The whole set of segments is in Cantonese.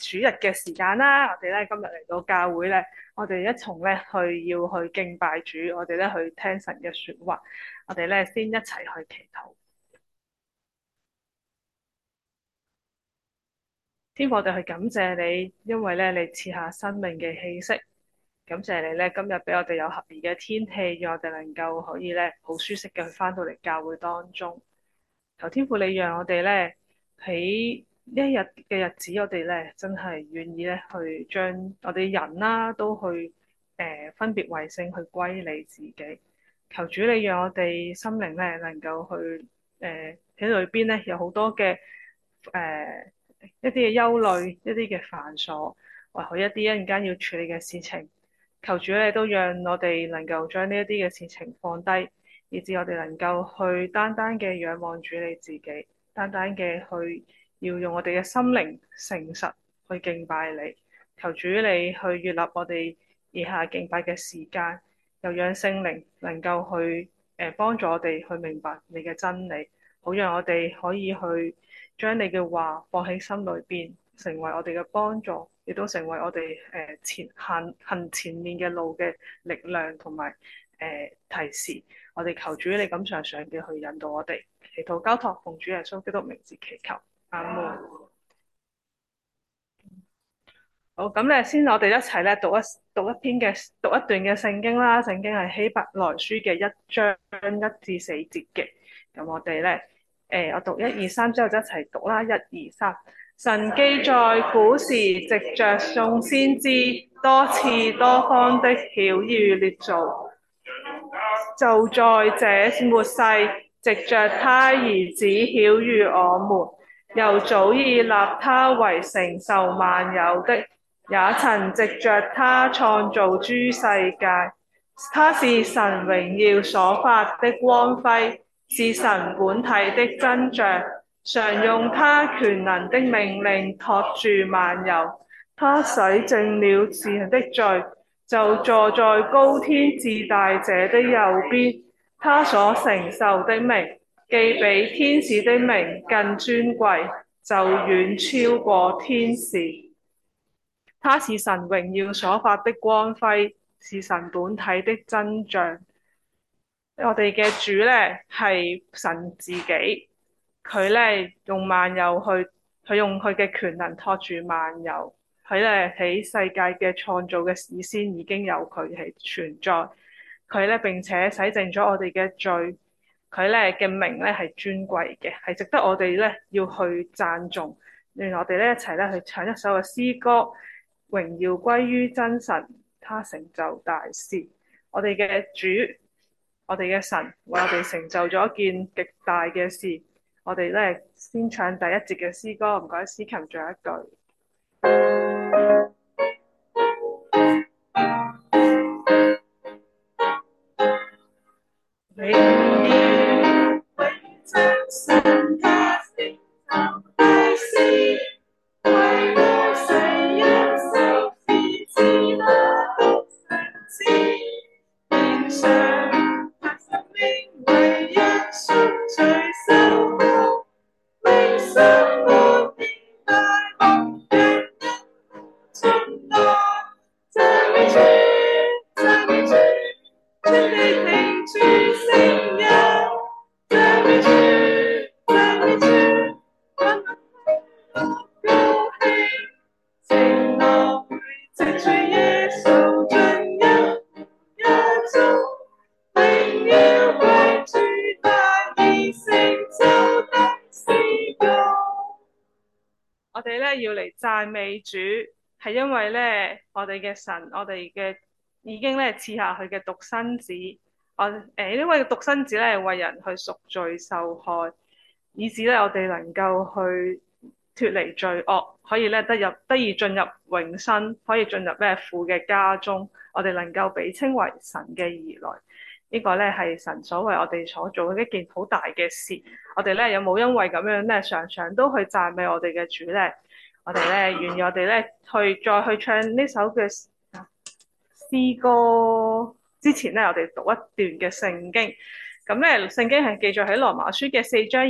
主日嘅時間啦。我哋咧今日嚟到教會咧，我哋一同咧要去敬拜主，我哋咧去聽神嘅說話，我哋咧先一齊去祈禱。天父，我哋去感謝你，因為咧你賜下生命嘅氣息，感謝你咧今日俾我哋有合宜嘅天氣，讓我哋能夠可以咧好舒適嘅去翻到嚟教會當中。求天父，你讓我哋咧喺呢一日嘅日子，我哋咧真係願意咧去將我哋人啦都去分別為聖，去歸你自己。求主你讓我哋心靈咧能夠去喺裏邊咧有好多嘅誒一啲嘅憂慮，一啲嘅煩瑣，或許一啲一陣間要處理嘅事情。求主你都讓我哋能夠將呢一啲嘅事情放低，以至我哋能夠去單單嘅仰望主你自己，單單嘅去要用我哋嘅心靈誠實去敬拜你。求主你去悅納我哋以下敬拜嘅時間，又讓聖靈能夠去幫助我哋去明白你嘅真理，好讓我哋可以去將你嘅話放喺心裏邊，成為我哋嘅幫助，亦都成為我哋行前面嘅路嘅力量同埋提示。我哋求主你咁常常嘅去引導我哋，祈禱交託奉主耶穌基督名字祈求，阿門。好，咁咧先，我哋一齊咧讀一段嘅聖經啦。聖經係希伯來書嘅1章1至4節嘅。咁我哋咧，我讀一二三之後就一齊讀啦。一二三，神既在古時藉着眾先知多次多方的曉諭列祖，就在這末世藉着他兒子曉諭我們，又早已立他為承受萬有的，也曾藉着他創造諸世界。他是神榮耀所發的光輝，是神本體的真像，常用他權能的命令托住萬有。他洗淨了世人的罪，就坐在高天至大者的右邊。他所承受的名，既比天使的名更尊貴，就遠超過天使。他是神榮耀所發的光輝，是神本體的真像。我哋嘅主咧係神自己，佢咧用萬有佢用佢嘅權能托住萬有。佢咧喺世界嘅創造嘅事先已經有佢係存在，佢咧並且洗淨咗我哋嘅罪，佢咧嘅名咧係尊貴嘅，係值得我哋咧要去讚頌。讓我哋咧一齊咧去唱一首嘅詩歌，榮耀歸於真神，他成就大事。我哋嘅主，我哋嘅神為我哋成就咗一件極大嘅事。我哋咧先唱第一節嘅詩歌，唔該，司琴仲有一句。榮耀歸真神，他成就大事，為我世人受是至大獨生子，獻上他生命為一贖罪受苦，永生活的大牧人，親愛讚美主，讚美主，全地聽主聲音，讚美主，讚美主，萬民高興，承諾藉住耶穌進入一中，榮耀歸主，大而成就的事工。我哋咧要嚟讚美主，係因為咧我哋嘅神，我哋嘅已經咧賜下佢嘅獨生子。呢位獨生子咧為人去贖罪受害，以致咧我哋能夠去脫離罪惡，可以咧得以進入永生，可以進入咧父嘅家中。我哋能夠被稱為神嘅兒女，呢個咧係神所為我哋所做嘅一件好大嘅事。我哋咧有冇因為咁樣咧，常常都去讚美我哋嘅主咧？我哋咧願意我哋咧再去唱呢首嘅詩歌之前咧，我哋讀一段嘅聖經。 咁咧，聖經係記載喺羅馬書嘅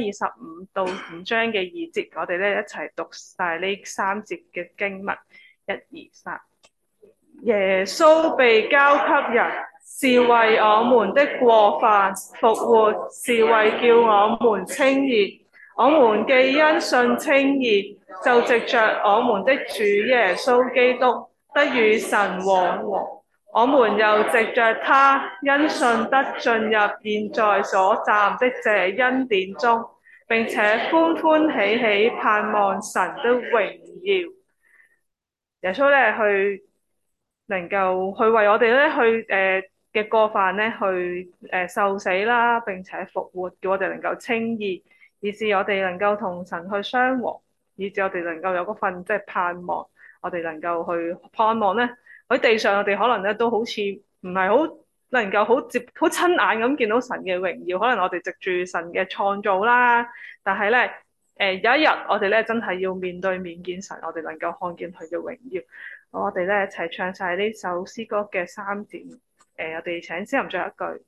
4章25到5章嘅2節，我哋咧一齊讀晒呢3節嘅經文，一二三。耶穌被交給人，是為我們的過犯復活，是為叫我們稱義。我們既因信稱義，就藉着我們的主耶穌基督得與神和和。我們又藉着他，因信得進入現在所站的這恩典中，並且歡歡喜喜盼望神的榮耀。耶穌咧去能夠去為我哋咧去嘅過犯咧去受死啦，並且復活，叫我哋能夠稱義，以致我哋能夠同神去相和，以致我哋能夠有嗰份即係盼望，我哋能夠去盼望咧喺地上，我哋可能咧都好似唔係好能夠好親眼咁見到神嘅榮耀，可能我哋藉住神嘅創造啦，但係咧有一日我哋咧真係要面對面見神，我哋能夠看見佢嘅榮耀。我哋咧一齊唱晒呢首詩歌嘅3節。我哋請詩人再一句。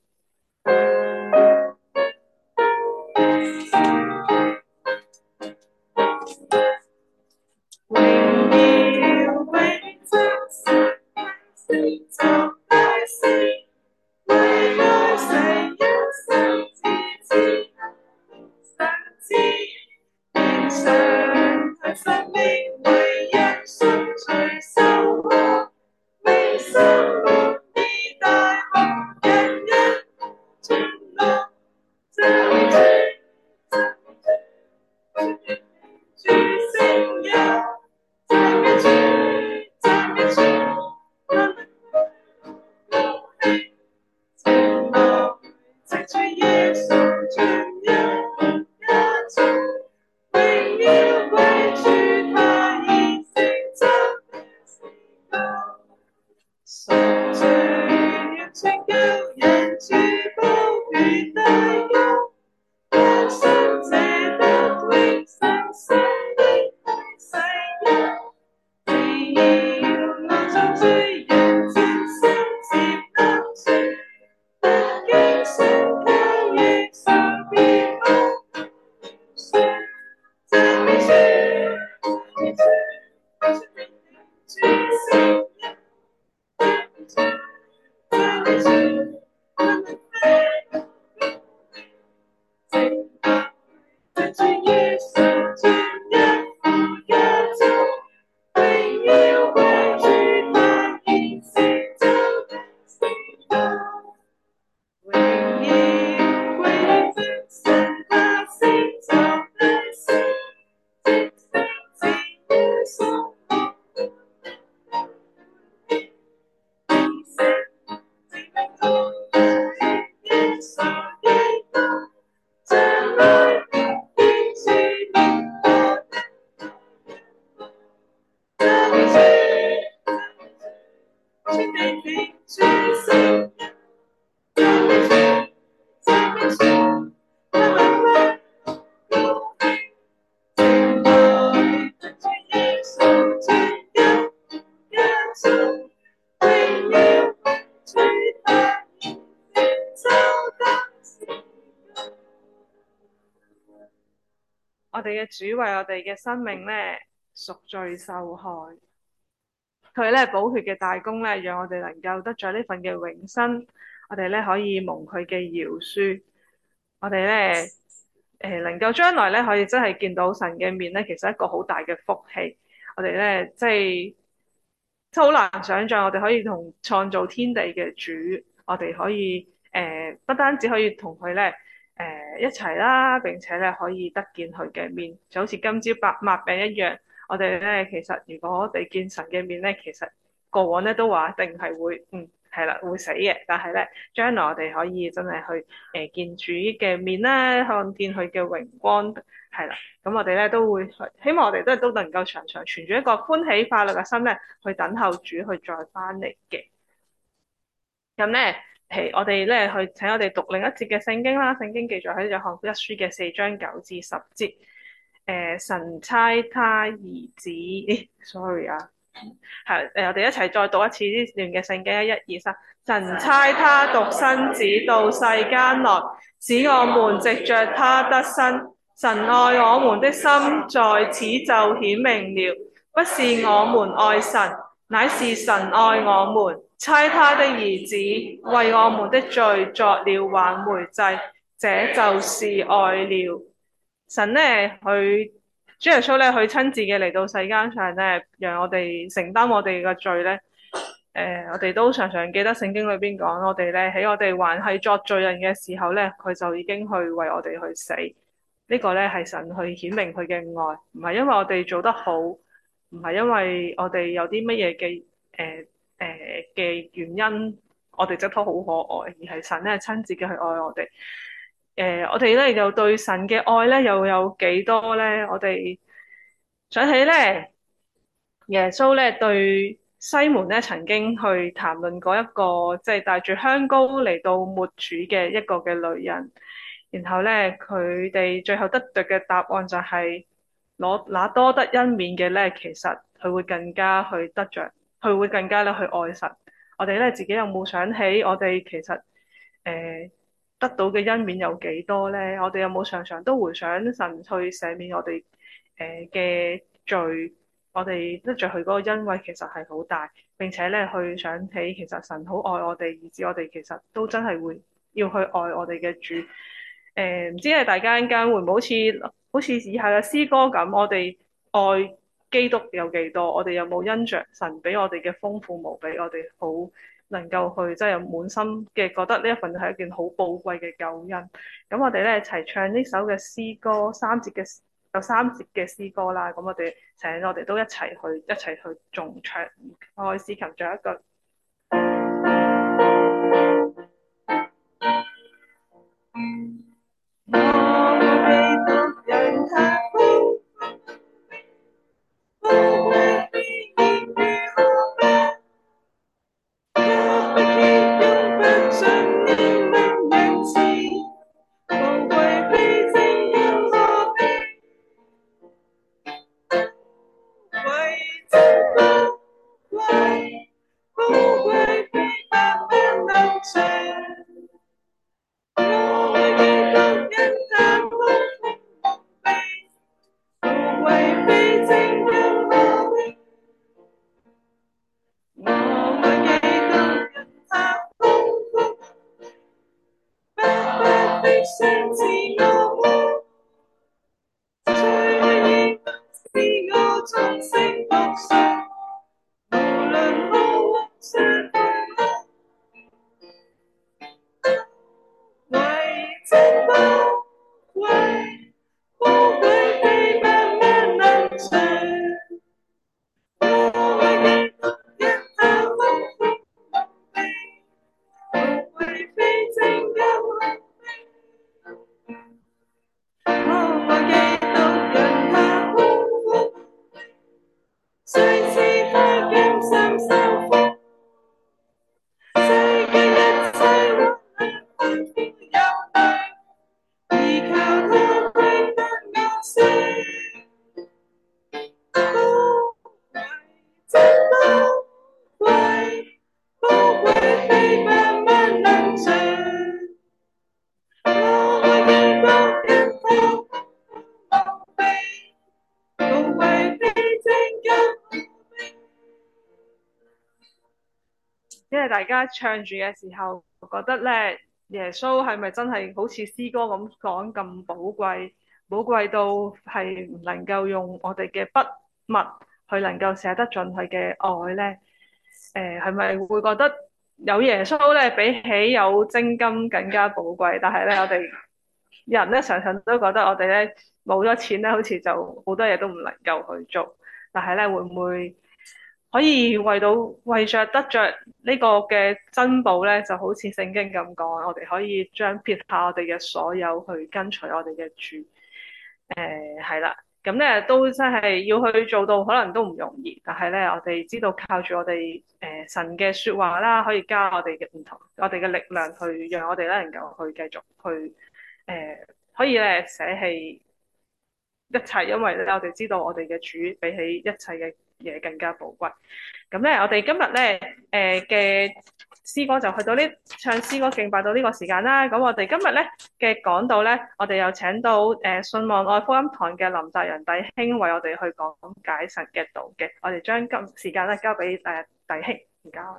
榮耀永真實，成就大事，為愛世一生至至神知，獻上佢生命為人贖罪受禍，永生無意大學人人盡樂，讚美主，讚美主，主聖人，讚美主，讚美主，他們高興，情愛藉著耶穌傳入家中，榮耀歸主，他已成就的事工，贖罪完全救人，主寶血大用，讓生者得永生，生命為世人，只要我作罪人，真心接納主，不經信靠耶穌必無損。讚美主，讚美主，主聖人，讚美主，讚美主，他們飛直達藉著耶穌進入父家中，榮耀歸主，他已成就的事工，榮耀歸真神，他成就的事，即聖子耶穌以神證明我耶穌基督，將來必主名我讚美主，全地的主聖人，讚美主，讚美主，他們為我高興，情愛藉著耶穌進入家中，榮耀歸主，他已成就的事工。我哋嘅主為我哋嘅生命咧贖罪受害，佢咧寶血嘅大功咧，讓我哋能夠得咗呢份嘅永生，我哋咧可以蒙佢嘅饒恕，我哋咧能夠將來咧可以真係見到神嘅面咧，其實係一個好大嘅福氣。我哋咧即係好難想像，我哋可以同創造天地嘅主，我哋可以不單止可以同佢咧一齊啦，並且咧可以得見佢嘅面，就好似今朝擘餅一樣。我哋咧其實如果我哋見神嘅面咧，其實過往咧都話一定係會係啦會死嘅，但係咧將來我哋可以真係去見主嘅面啦，看見佢嘅榮光係啦。咁我哋咧都會希望我哋都能夠常常存住一個歡喜快樂嘅心咧，去等候主去再翻嚟嘅。咁咧，我哋咧去請我哋讀另一節嘅聖經啦。聖經記載喺約翰福音書嘅4章9至10節。神差他兒子，sorry 啊，係我哋一齊再讀一次呢段嘅聖經，1、2、3。神差他獨生子到世間來， 使我們藉着他得生。神愛我們的心在此就顯明了，不是我們愛神，乃是神愛我們，差他的兒子為我們的罪作了挽回祭，這就是愛了。神呢，佢主耶穌咧，佢親自嘅嚟到世間上咧，讓我哋承擔我哋嘅罪咧。我哋都常常記得聖經裏邊講，我哋咧喺我哋還係作罪人嘅時候咧，佢就已經去為我哋去死。呢個咧係神去顯明佢嘅愛，唔係因為我哋做得好，唔係因為我哋有啲乜嘢嘅嘅原因，我哋則都好可愛，而係神咧親自嘅去愛我哋。我哋咧又對神嘅愛咧又有幾多咧？我哋想起咧。耶穌咧對西門咧曾經去談論過一個即係帶住香膏嚟到抹主嘅一個嘅女人，然後咧佢哋最後得到嘅答案就係攞那多得恩免嘅咧，其實佢會更加去得着，佢會更加咧去愛神。我哋咧自己有冇想起我哋其實得到嘅恩免有幾多咧？我哋有冇常常都回想神去赦免我哋嘅罪？我哋得着佢嗰個恩惠其實係好大，並且咧去想起其實神好愛我哋，以至我哋其實都真係會要去愛我哋嘅主。唔知係大家陣間會唔會好似以下嘅詩歌咁，我哋愛基督有幾多？我哋有冇因着神俾我哋嘅豐富無比，我哋好能夠去真係有滿心嘅覺得呢一份係一件好寶貴嘅救恩。咁我哋咧一齊唱呢首嘅詩歌，有三節嘅詩歌啦。咁我哋都一齊去重唱。我試求咗一個。我未讀人太高，寶貴的應與我吧，我不結用不盡因能仁慈，無謂非正因我的為真寶貴，寶貴非百萬能長。我會基督因他豐富無比，無謂非正因我的。我會基督因他豐富，不不的賞賜我們，最愛應是我終生福壽，無論何往上對我。為真寶貴，寶貴非萬物能詳。我為基督因他豐富無比，無謂非正因我的。我為基督因他豐富，雖是他甘心受苦，世間一切患難困苦有對。依靠他歸得我死，寶貴真寶貴，寶貴非百萬能詳。我為基督因他豐富無比，無謂非正因我的。因為大家唱住嘅時候，覺得咧，耶穌係咪真係好似詩歌咁講咁寶貴？寶貴到係唔能夠用我哋嘅筆墨去能夠寫得盡佢嘅愛咧？係咪會覺得有耶穌咧，比起有精金更加寶貴？但係咧，我哋人咧常常都覺得我哋咧冇咗錢咧，好似就好多嘢都唔能夠去做。但係咧，會唔會可以為着得着呢個嘅珍寶咧，就好似聖經咁講，我哋可以將撇下我哋嘅所有去跟隨我哋嘅主。係啦，咁咧都真係要去做到，可能都唔容易。但係咧，我哋知道靠住我哋神嘅說話啦，可以加我哋嘅唔同，我哋嘅力量去讓我哋咧能夠去繼續去可以咧捨棄一切，因為咧我哋知道我哋嘅主比起一切嘅嘢更加寶貴。咁咧，我哋今日咧嘅詩歌就去到唱詩歌敬拜到呢個時間啦。咁我哋今日咧嘅講道咧，我哋又請到信望愛福音堂嘅林澤仁弟兄為我哋去講解神嘅道嘅。我哋將今時間咧交俾弟兄，唔該。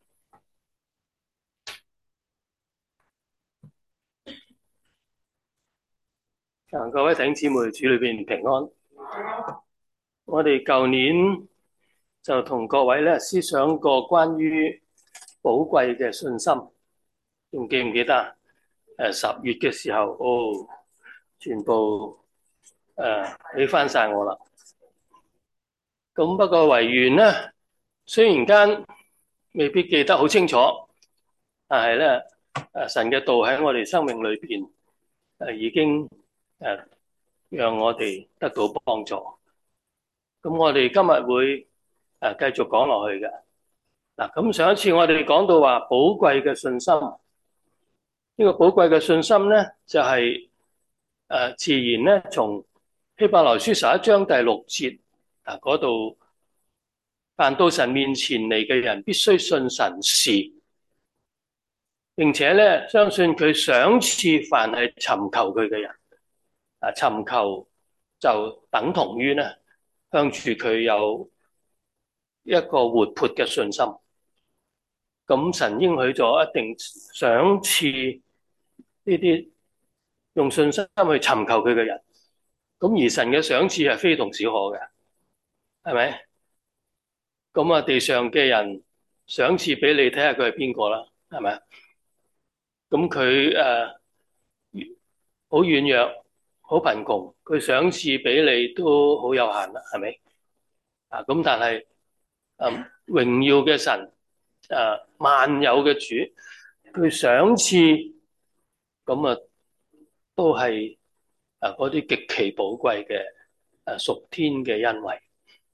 各位弟兄姊妹，主裏邊平安。我哋舊年就同各位咧思想過關於寶貴嘅信心，仲記唔記得啊？10月嘅時候，全部起翻晒我啦。咁不過唯願咧，雖然間未必記得好清楚，但係咧神嘅道喺我哋生命裏邊已經讓我哋得到幫助。咁我哋今日會繼續講落去嘅。嗱，咁上一次我哋講到話寶貴嘅信心，呢個寶貴嘅信心咧，就係自然咧，從希伯來書11章第6節嗰度，凡到神面前嚟嘅人，必須信神是，並且咧相信佢賞賜凡係尋求佢嘅人。尋求就等同於咧向住佢有一個活潑嘅信心。咁神應許咗一定賞賜呢啲用信心去尋求佢嘅人。咁而神嘅賞賜係非同小可嘅，係咪？咁啊，地上嘅人賞賜俾你睇下佢係邊個啦，係咪啊？咁佢好軟弱、好貧窮，佢賞賜俾你都好有限啦，係咪？咁但係榮耀嘅神，萬有嘅主，佢賞賜咁啊，都係嗰啲極其寶貴嘅屬天嘅恩惠。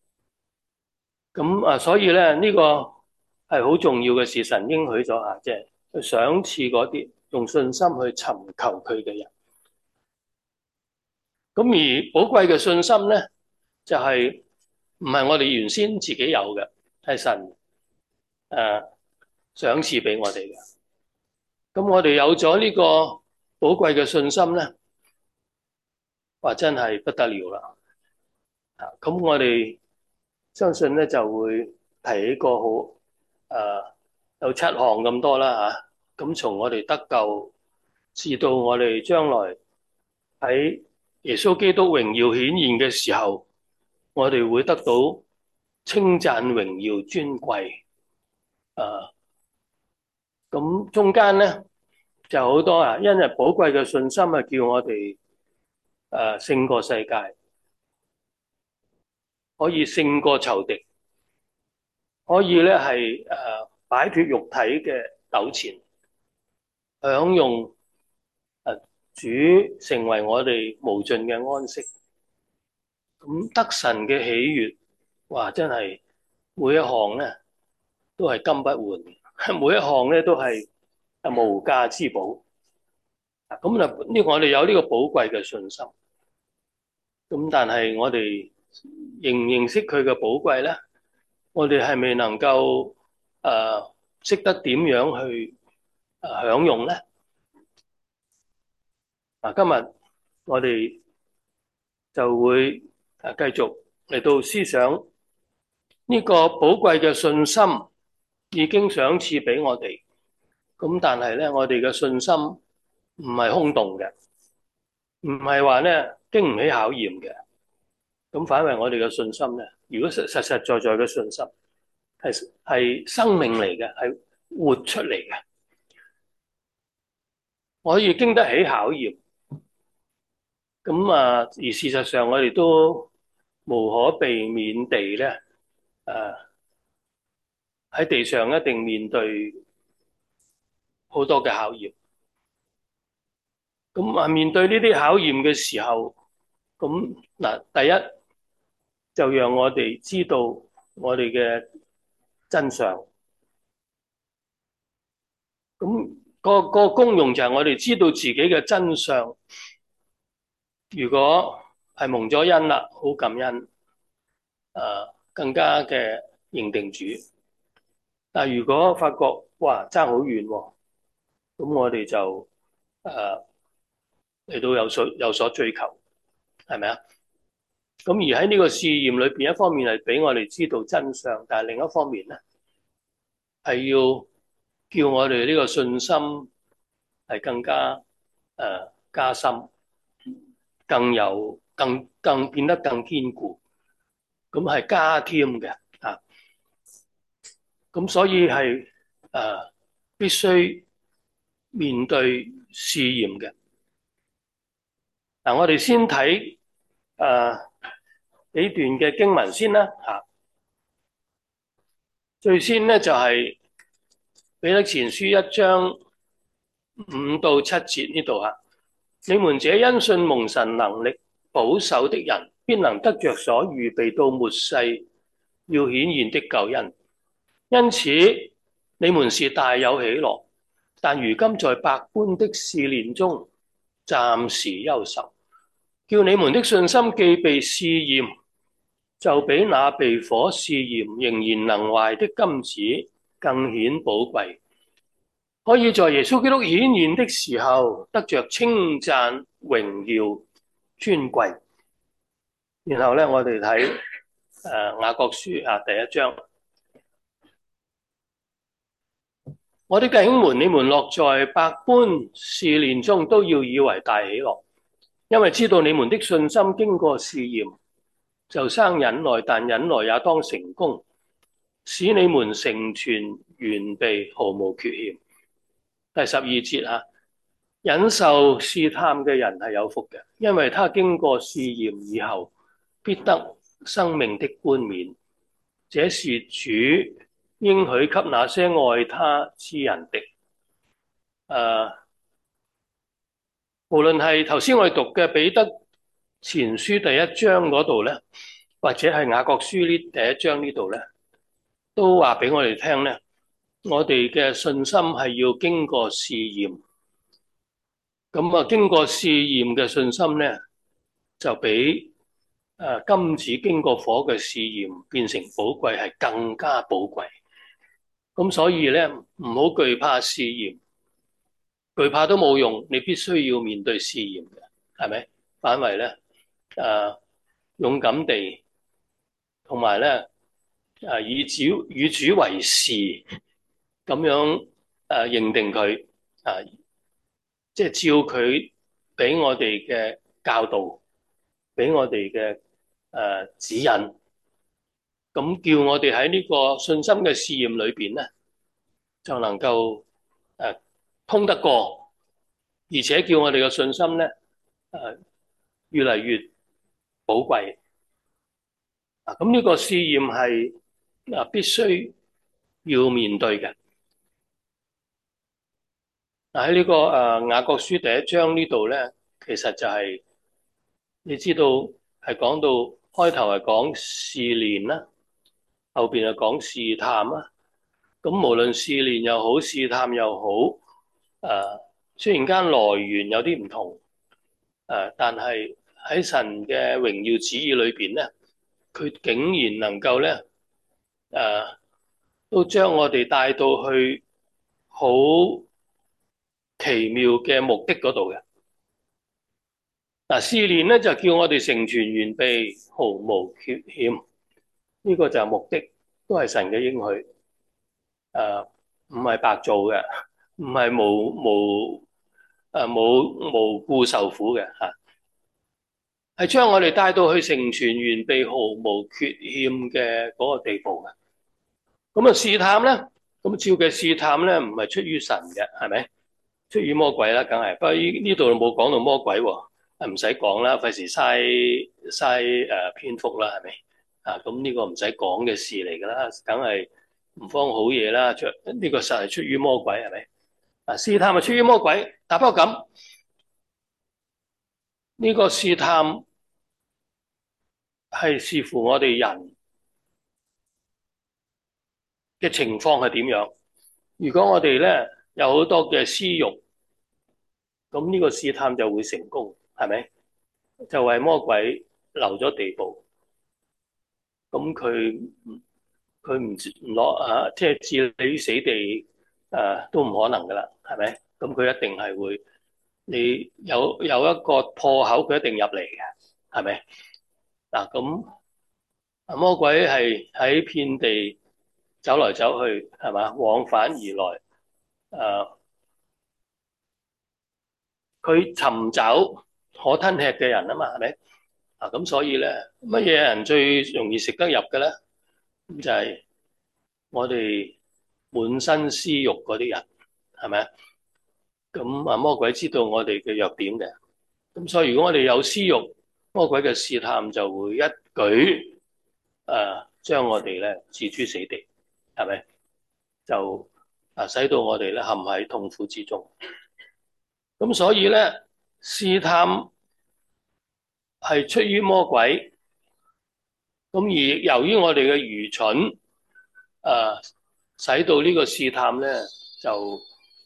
咁所以咧呢個係好重要嘅事，神應許咗即係佢賞賜嗰啲用信心去尋求佢嘅人。咁而寶貴嘅信心咧，就係唔係我哋原先自己有嘅，係神賞賜俾我哋嘅。咁我哋有咗呢個寶貴嘅信心咧，話真係不得了啦！咁我哋相信咧就會提起個好有7項咁多啦嚇。咁從我哋得救至到我哋將來喺耶穌基督榮耀顯現嘅時候，我哋會得到稱讚、榮耀、尊貴。咁中間咧就好多因為寶貴嘅信心叫我哋勝過世界，可以勝過仇敵，可以咧係擺脫肉體嘅糾纏，享用主成為我哋無盡嘅安息。咁得神嘅喜悅，哇！真係每一項咧都係金不換，每一項咧都係無價之寶。咁呢個我哋有呢個寶貴嘅信心。咁但係我哋認唔認識佢嘅寶貴咧？我哋係咪能夠識得點樣去享用咧？今日我哋就會繼續嚟到思想呢個寶貴嘅信心已經賞賜俾我哋。咁但係咧，我哋嘅信心唔係空洞嘅，唔係話咧經唔起考驗嘅。咁反為我哋嘅信心咧，如果實在嘅信心係生命嚟嘅，係活出嚟嘅，可以經得起考驗。咁而事實上我哋都無可避免地咧，喺地上一定面對好多嘅考驗。咁面對呢啲考驗嘅時候，咁第一就讓我哋知道我哋嘅真相。咁個功用就係我哋知道自己嘅真相。如果係蒙咗恩啦，好感恩，更加嘅認定主。 但係如果發覺哇爭好遠喎，咁我哋就嚟到有所追求，係咪啊？咁而喺呢個試驗裏邊，一方面係俾我哋知道真相，但係另一方面咧，係要叫我哋呢個信心係更加加深，更變得更堅固，咁係加添嘅啊！咁所以係必須面對試驗嘅。嗱，我哋先睇幾段嘅經文先啦嚇。最先咧就係彼得前書1章5到7節呢度嚇。你們這因信蒙神能力保守的人，必能得着所預備到末世要顯現的救恩。因此你們是大有喜樂，但如今在百般的試煉中暫時憂愁，叫你們的信心既被試驗，就比那被火試驗仍然能壞的金子更顯寶貴，可以在耶穌基督顯現的時候得着稱讚、榮耀、尊貴。然後咧，我哋睇雅各書第1章。我的弟兄們，你們落在百般試煉中，都要以為大喜樂，因為知道你們的信心經過試驗，就生忍耐，但忍耐也當成功，使你們成全完備，毫無缺欠。第12節忍受試探嘅人係有福嘅，因為他經過試驗以後，必得生命的冠冕。這是主應許給那些愛他之人的。無論係頭先我哋讀嘅彼得前書第1章嗰度咧，或者係雅各書呢第1章呢度咧，都話俾我哋聽咧，我哋嘅信心係要經過試驗。咁經過試驗嘅信心咧，就比金子經過火嘅試驗變成寶貴，係更加寶貴。咁所以咧，唔好懼怕試驗，懼怕都冇用，你必須要面對試驗嘅，係咪？反為咧，勇敢地，同埋咧，以與主為事，咁樣認定佢，即係照佢俾我哋嘅教導，俾我哋嘅指引，咁叫我哋喺呢個信心嘅試驗裏邊咧，就能夠通得過，而且叫我哋嘅信心咧越嚟越寶貴。咁呢個試驗係必須要面對嘅。喺呢個雅各書第1章呢度咧，其實就係你知道係講到開頭係講試煉啦，後邊係講試探啦。咁無論試煉又好，試探又好，雖然間來源有啲唔同，但係喺神嘅榮耀旨意裏邊咧，佢竟然能夠咧，都將我哋帶到去好奇妙嘅目的嗰度嘅。試煉咧就叫我哋成全完備，毫無缺欠。呢個就係目的，都係神嘅應許。唔係白做嘅，唔係無故受苦嘅嚇，係將我哋帶到去成全完備、毫無缺欠嘅嗰個地步嘅。咁試探咧，咁照嘅試探咧，唔係出於神嘅，係咪？出於魔鬼啦，梗係。不過呢度冇講到魔鬼喎，唔使講啦，費事嘥篇幅啦，係咪？咁呢個唔使講嘅事嚟㗎啦，梗係唔方好嘢啦。呢個實係出於魔鬼，係咪？試探係出於魔鬼，但不過咁呢個試探係視乎我哋人嘅情況係點樣。如果我哋咧有好多嘅私欲，咁呢個試探就會成功，係咪？就為魔鬼留咗地步。咁佢佢唔落即係置你於死地都唔可能噶啦，係咪？咁佢一定係會，你有一個破口，佢一定入嚟嘅，係咪？嗱，咁魔鬼係喺遍地走來走去，係嘛，往返而來，佢尋找可吞吃嘅人啊嘛，係咪？咁所以咧，乜嘢人最容易食得入嘅咧？咁就係我哋滿身私欲嗰啲人，係咪？咁魔鬼知道我哋嘅弱點嘅，咁所以如果我哋有私欲，魔鬼嘅試探就會一舉將我哋咧置諸死地，係咪？就使到我哋咧陷喺痛苦之中。咁所以咧，試探係出於魔鬼，咁而由於我哋嘅愚蠢，使到呢個試探咧就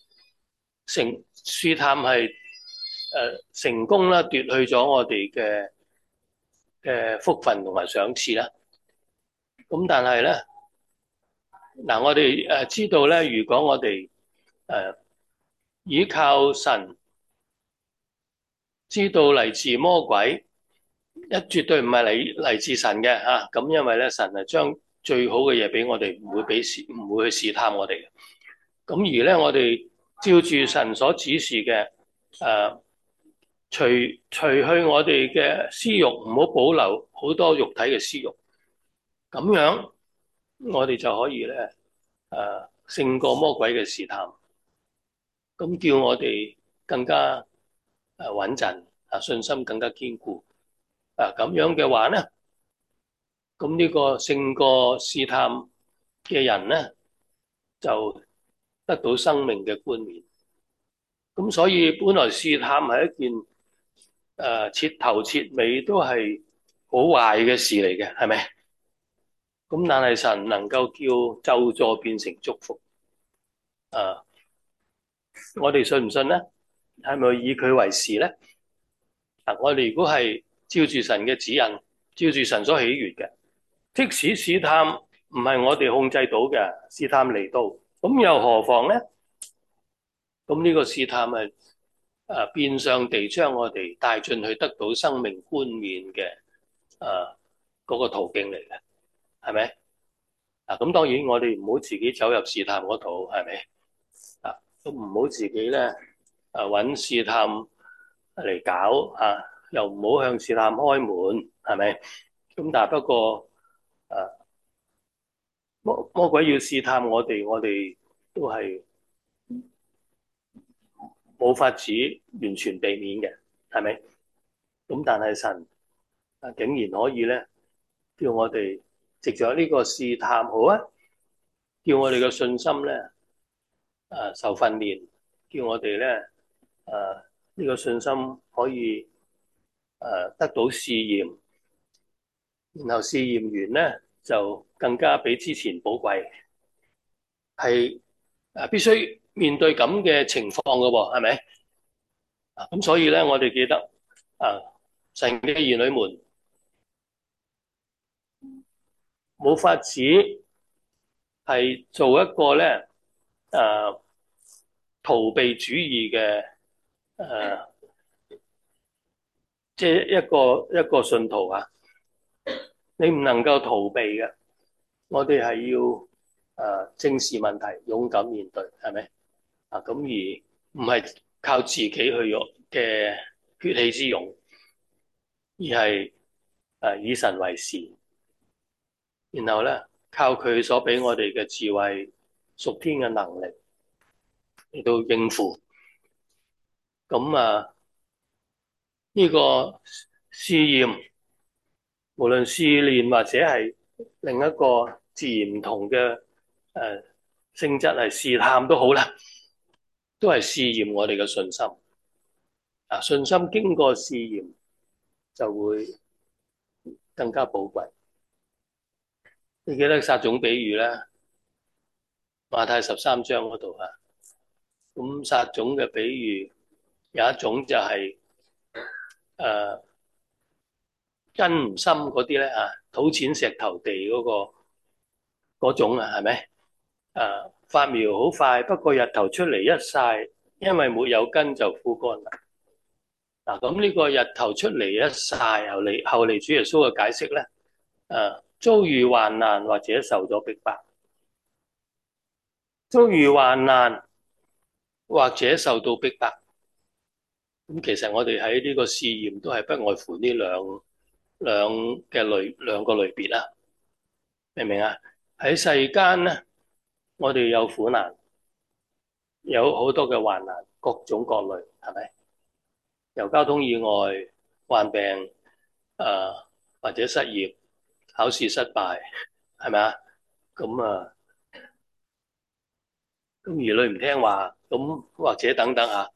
試探係成功啦，奪去咗我哋嘅福分同埋賞賜啦。咁但係咧，嗱我哋知道咧，如果我哋依靠神，知道嚟自魔鬼，絕對唔係嚟自神嘅嚇。咁因為咧，神係將最好嘅嘢俾我哋，唔會去試探我哋嘅。咁而咧，我哋照住神所指示嘅除去我哋嘅私欲，唔好保留好多肉體嘅私欲，咁樣我哋就可以咧勝過魔鬼嘅試探，咁叫我哋更加穩陣信心更加堅固咁樣嘅話咧，咁呢個勝過試探嘅人咧就得到生命嘅冠冕。咁所以本來試探係一件徹頭徹尾都係好壞嘅事嚟嘅，係咪？咁但係神能夠叫咒詛變成祝福，我哋信唔信咧？係咪以佢為是咧？我哋如果係照住神嘅指引，照住神所喜悅嘅，即使試探唔係我哋控制到嘅，試探嚟到，咁又何妨咧？咁呢個試探係變相地將我哋帶進去得到生命冠冕嘅嗰個途徑嚟嘅，係咪？咁當然我哋唔好自己走入試探嗰度，係咪？都唔好自己咧揾試探嚟搞又唔好向試探開門，係咪？咁但係不過魔鬼要試探我哋，我哋都係冇法子完全避免嘅，係咪？咁但係神竟然可以咧，叫我哋藉著呢個試探，好啊，叫我哋嘅信心咧受訓練，叫我哋咧呢個信心可以得到試驗，然後試驗完咧就更加比之前寶貴，係必須面對咁嘅情況㗎喎，係咪？咁所以咧，我哋記得神嘅兒女們冇法子係做一個咧逃避主義嘅即係一個信徒啊，你唔能夠逃避嘅，我哋係要正視問題，勇敢面對，係咪？咁而唔係靠自己去嘅血氣之勇，而係以神為事，然後咧靠佢所俾我哋嘅智慧、屬天嘅能力嚟到應付。咁呢個試驗，無論試煉或者係另一個自然唔同嘅性質係試探都好啦，都係試驗我哋嘅信心。信心經過試驗就會更加寶貴。你記得撒種比喻咧？馬太13章嗰度咁撒種嘅比喻有一種就係根唔深嗰啲咧土淺石頭地嗰個嗰種啊，係咪？發苗好快，不過日頭出嚟一曬，因為沒有根就枯乾啦。嗱，咁呢個日頭出嚟一曬，後嚟主耶穌嘅解釋咧，遭遇患難或者受咗逼迫，遭遇患難或者受到逼迫。咁其實我哋喺呢個試驗都係不外乎呢兩個類別啦，明唔明啊？喺世間咧，我哋有苦難，有好多嘅患難，各種各類，係咪？由交通意外、患病，或者失業、考試失敗，係咪啊？咁咁兒女唔聽話，咁或者等等嚇，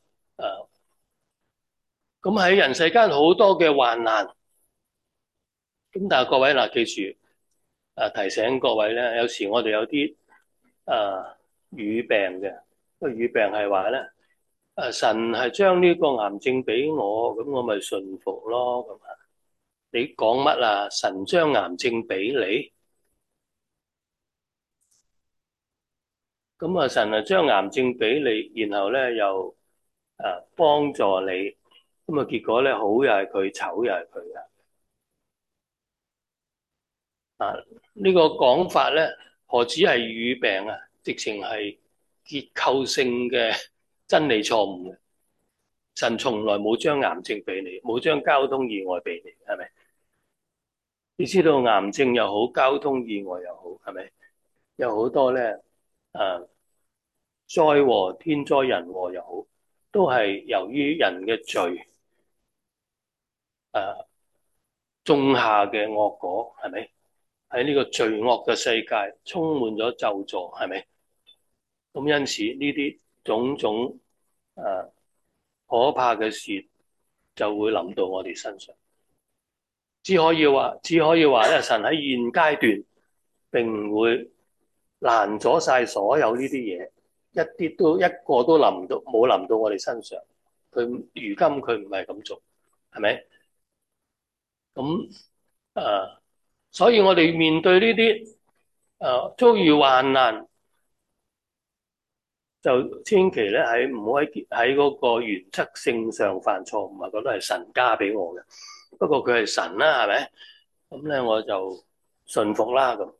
咁喺人世間好多嘅患難，咁但係各位嗱，記住提醒各位咧，有時我哋有啲語病嘅，個語病係話咧，神係將呢個癌症俾我，咁我咪順服咯。咁你講乜啊？神將癌症俾你，咁神將癌症俾你，然後咧又幫助你，咁結果咧好又係佢，醜又係佢啊！呢個講法咧，何止係語病啊？直情係結構性嘅真理錯誤嘅。神從來冇將癌症俾你，冇將交通意外俾你，係咪？你知道癌症又好，交通意外又好，係咪？有好多咧，災禍、天災人禍又好，都係由於人嘅罪種下嘅惡果，係咪？喺呢個罪惡嘅世界充滿咗咒詛，係咪？咁因此呢啲種種可怕嘅事就會臨到我哋身上。只可以話咧，神喺現階段並唔會攔阻晒所有呢啲嘢，一個都冇臨到我哋身上。如今佢唔係咁做，係咪？咁所以我哋面對呢啲遭遇患難，就千祈咧唔好喺嗰個原則性上犯錯誤，覺得係神加俾我嘅。不過佢係神啦，係咪？咁咧我就順服啦咁。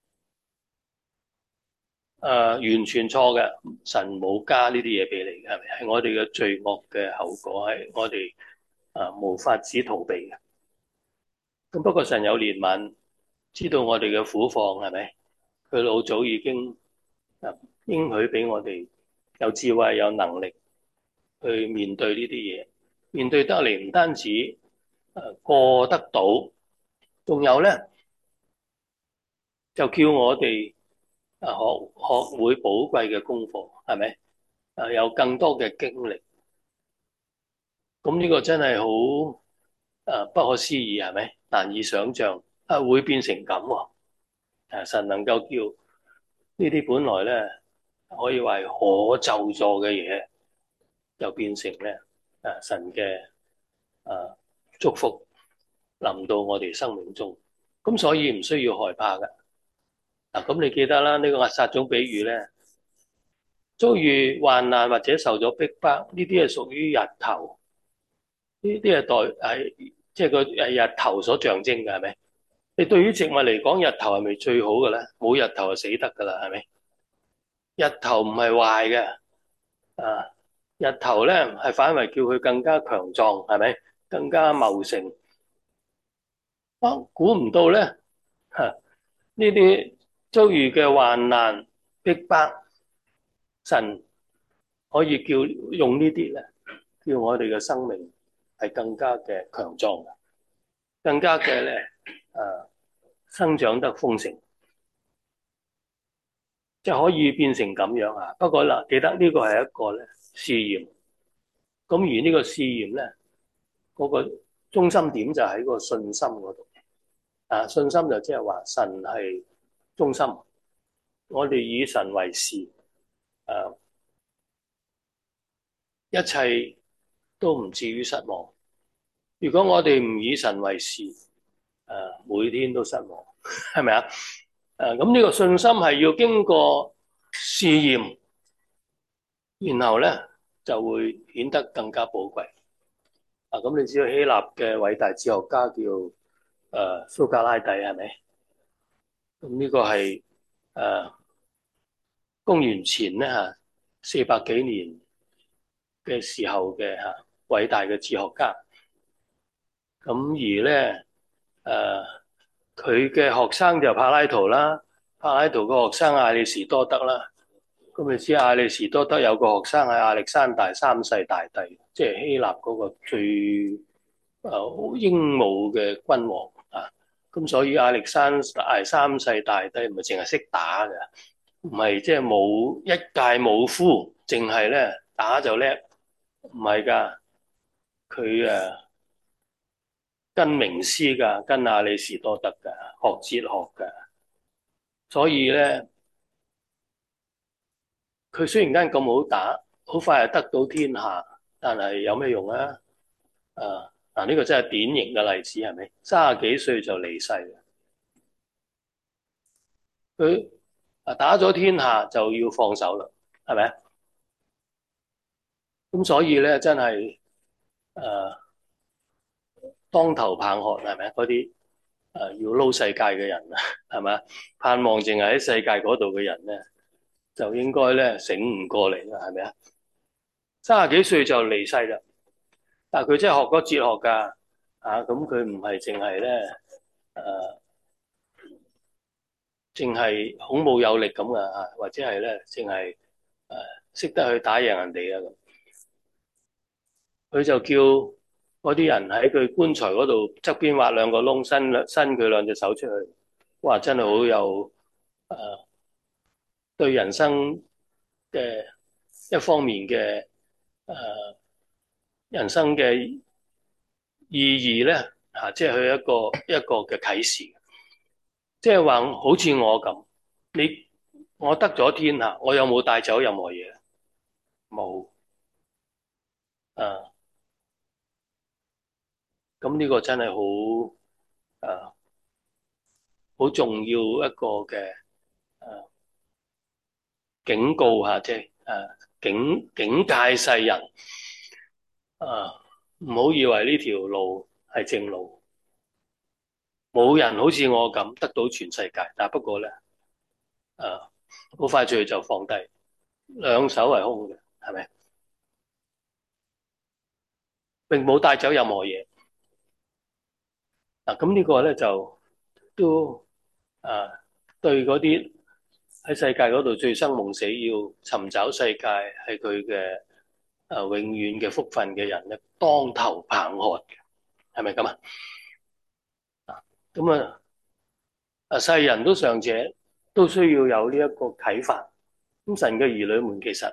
完全錯嘅，神冇加呢啲嘢俾你嘅，係咪？係我哋嘅罪惡嘅後果，係我哋無法子逃避嘅。咁不過神有憐憫，知道我哋嘅苦況，係咪？佢老早已經應許俾我哋有智慧、有能力去面對呢啲嘢，面對得嚟唔單止過得到，仲有咧就叫我哋學會寶貴嘅功課，係咪？有更多嘅經歷。咁呢個真係好不可思議，係咪？難以想象會變成咁喎。神能夠叫呢啲本來咧可以話係可咒詛嘅嘢，就變成咧神嘅祝福臨到我哋生命中。咁所以唔需要害怕㗎。咁你記得啦，呢個撒種比喻咧，遭遇患難或者受咗逼迫，呢啲係屬於日頭。呢啲係即係個日頭所象徵嘅，係咪？你對於植物嚟講，日頭係咪最好嘅咧？冇日頭就死得噶啦，係咪？日頭唔係壞嘅，日頭咧係反為叫佢更加強壯，係咪？更加茂盛。估唔到咧，呢啲遭遇嘅患難逼迫，神可以用呢啲咧，叫我哋嘅生命係更加嘅強壯，更加嘅咧生長得豐盛，即係可以變成咁樣啊！不過嗱，記得呢個係一個咧試驗，咁而呢個試驗咧，嗰個中心點就喺個信心嗰度。信心就即係話神係中心，我哋以神為事，一切都唔至於失望。如果我哋唔以神為事，每天都失望，係咪啊？ 咁呢個信心係要經過試驗，然後咧就會顯得更加寶貴。咁你知道希臘嘅偉大哲學家叫蘇格拉底係咪？咁呢個係公元前咧400幾年嘅時候嘅偉大嘅哲學家。咁而咧佢嘅學生就柏拉圖啦，柏拉圖嘅學生亞里士多德啦。咁你知亞里士多德有個學生係亞歷山大三世大帝，即係希臘嗰個最英武嘅君王啊。咁所以亞歷山大三世大帝唔係淨係識打嘅，唔係即係冇一介武夫，淨係咧打就叻，唔係㗎。佢跟名師㗎，跟亞里士多德㗎，學哲學㗎。所以咧，佢雖然間咁好打，好快就得到天下，但係有咩用啊？呢個真係典型嘅例子，係咪？30幾歲就離世，佢打咗天下就要放手啦，係咪？咁所以咧，真係當頭棒喝，係咪？嗰啲要撈世界嘅人，係咪？盼望淨係喺世界嗰度嘅人咧，就應該咧醒唔過嚟啦，係咪啊？30幾歲就離世啦，但係佢真係學過哲學㗎，咁佢唔係淨係咧淨係孔武有力咁㗎，或者係咧淨係識得去打贏人哋啊咁。佢就叫嗰啲人喺佢棺材嗰度側邊挖兩個窿，伸佢兩隻手出去。哇！真係好有對人生嘅一方面嘅人生嘅意義咧即係佢一個嘅啟示。即係話好似我咁，我得咗天下，我有冇帶走任何嘢？冇啊！咁呢個真係好重要一個嘅警告下，即係警戒世人啊！唔好以為呢條路係正路，冇人好似我咁得到全世界。但不過咧，好快脆就放低，兩手係空嘅，係咪？並冇帶走任何嘢。咁呢個咧就都啊，對嗰啲喺世界嗰度醉生夢死要尋找世界係佢嘅永遠嘅福分嘅人咧，當頭棒喝嘅，係咪咁啊？咁世人都尚且都需要有呢一個啟發。咁神嘅兒女們其實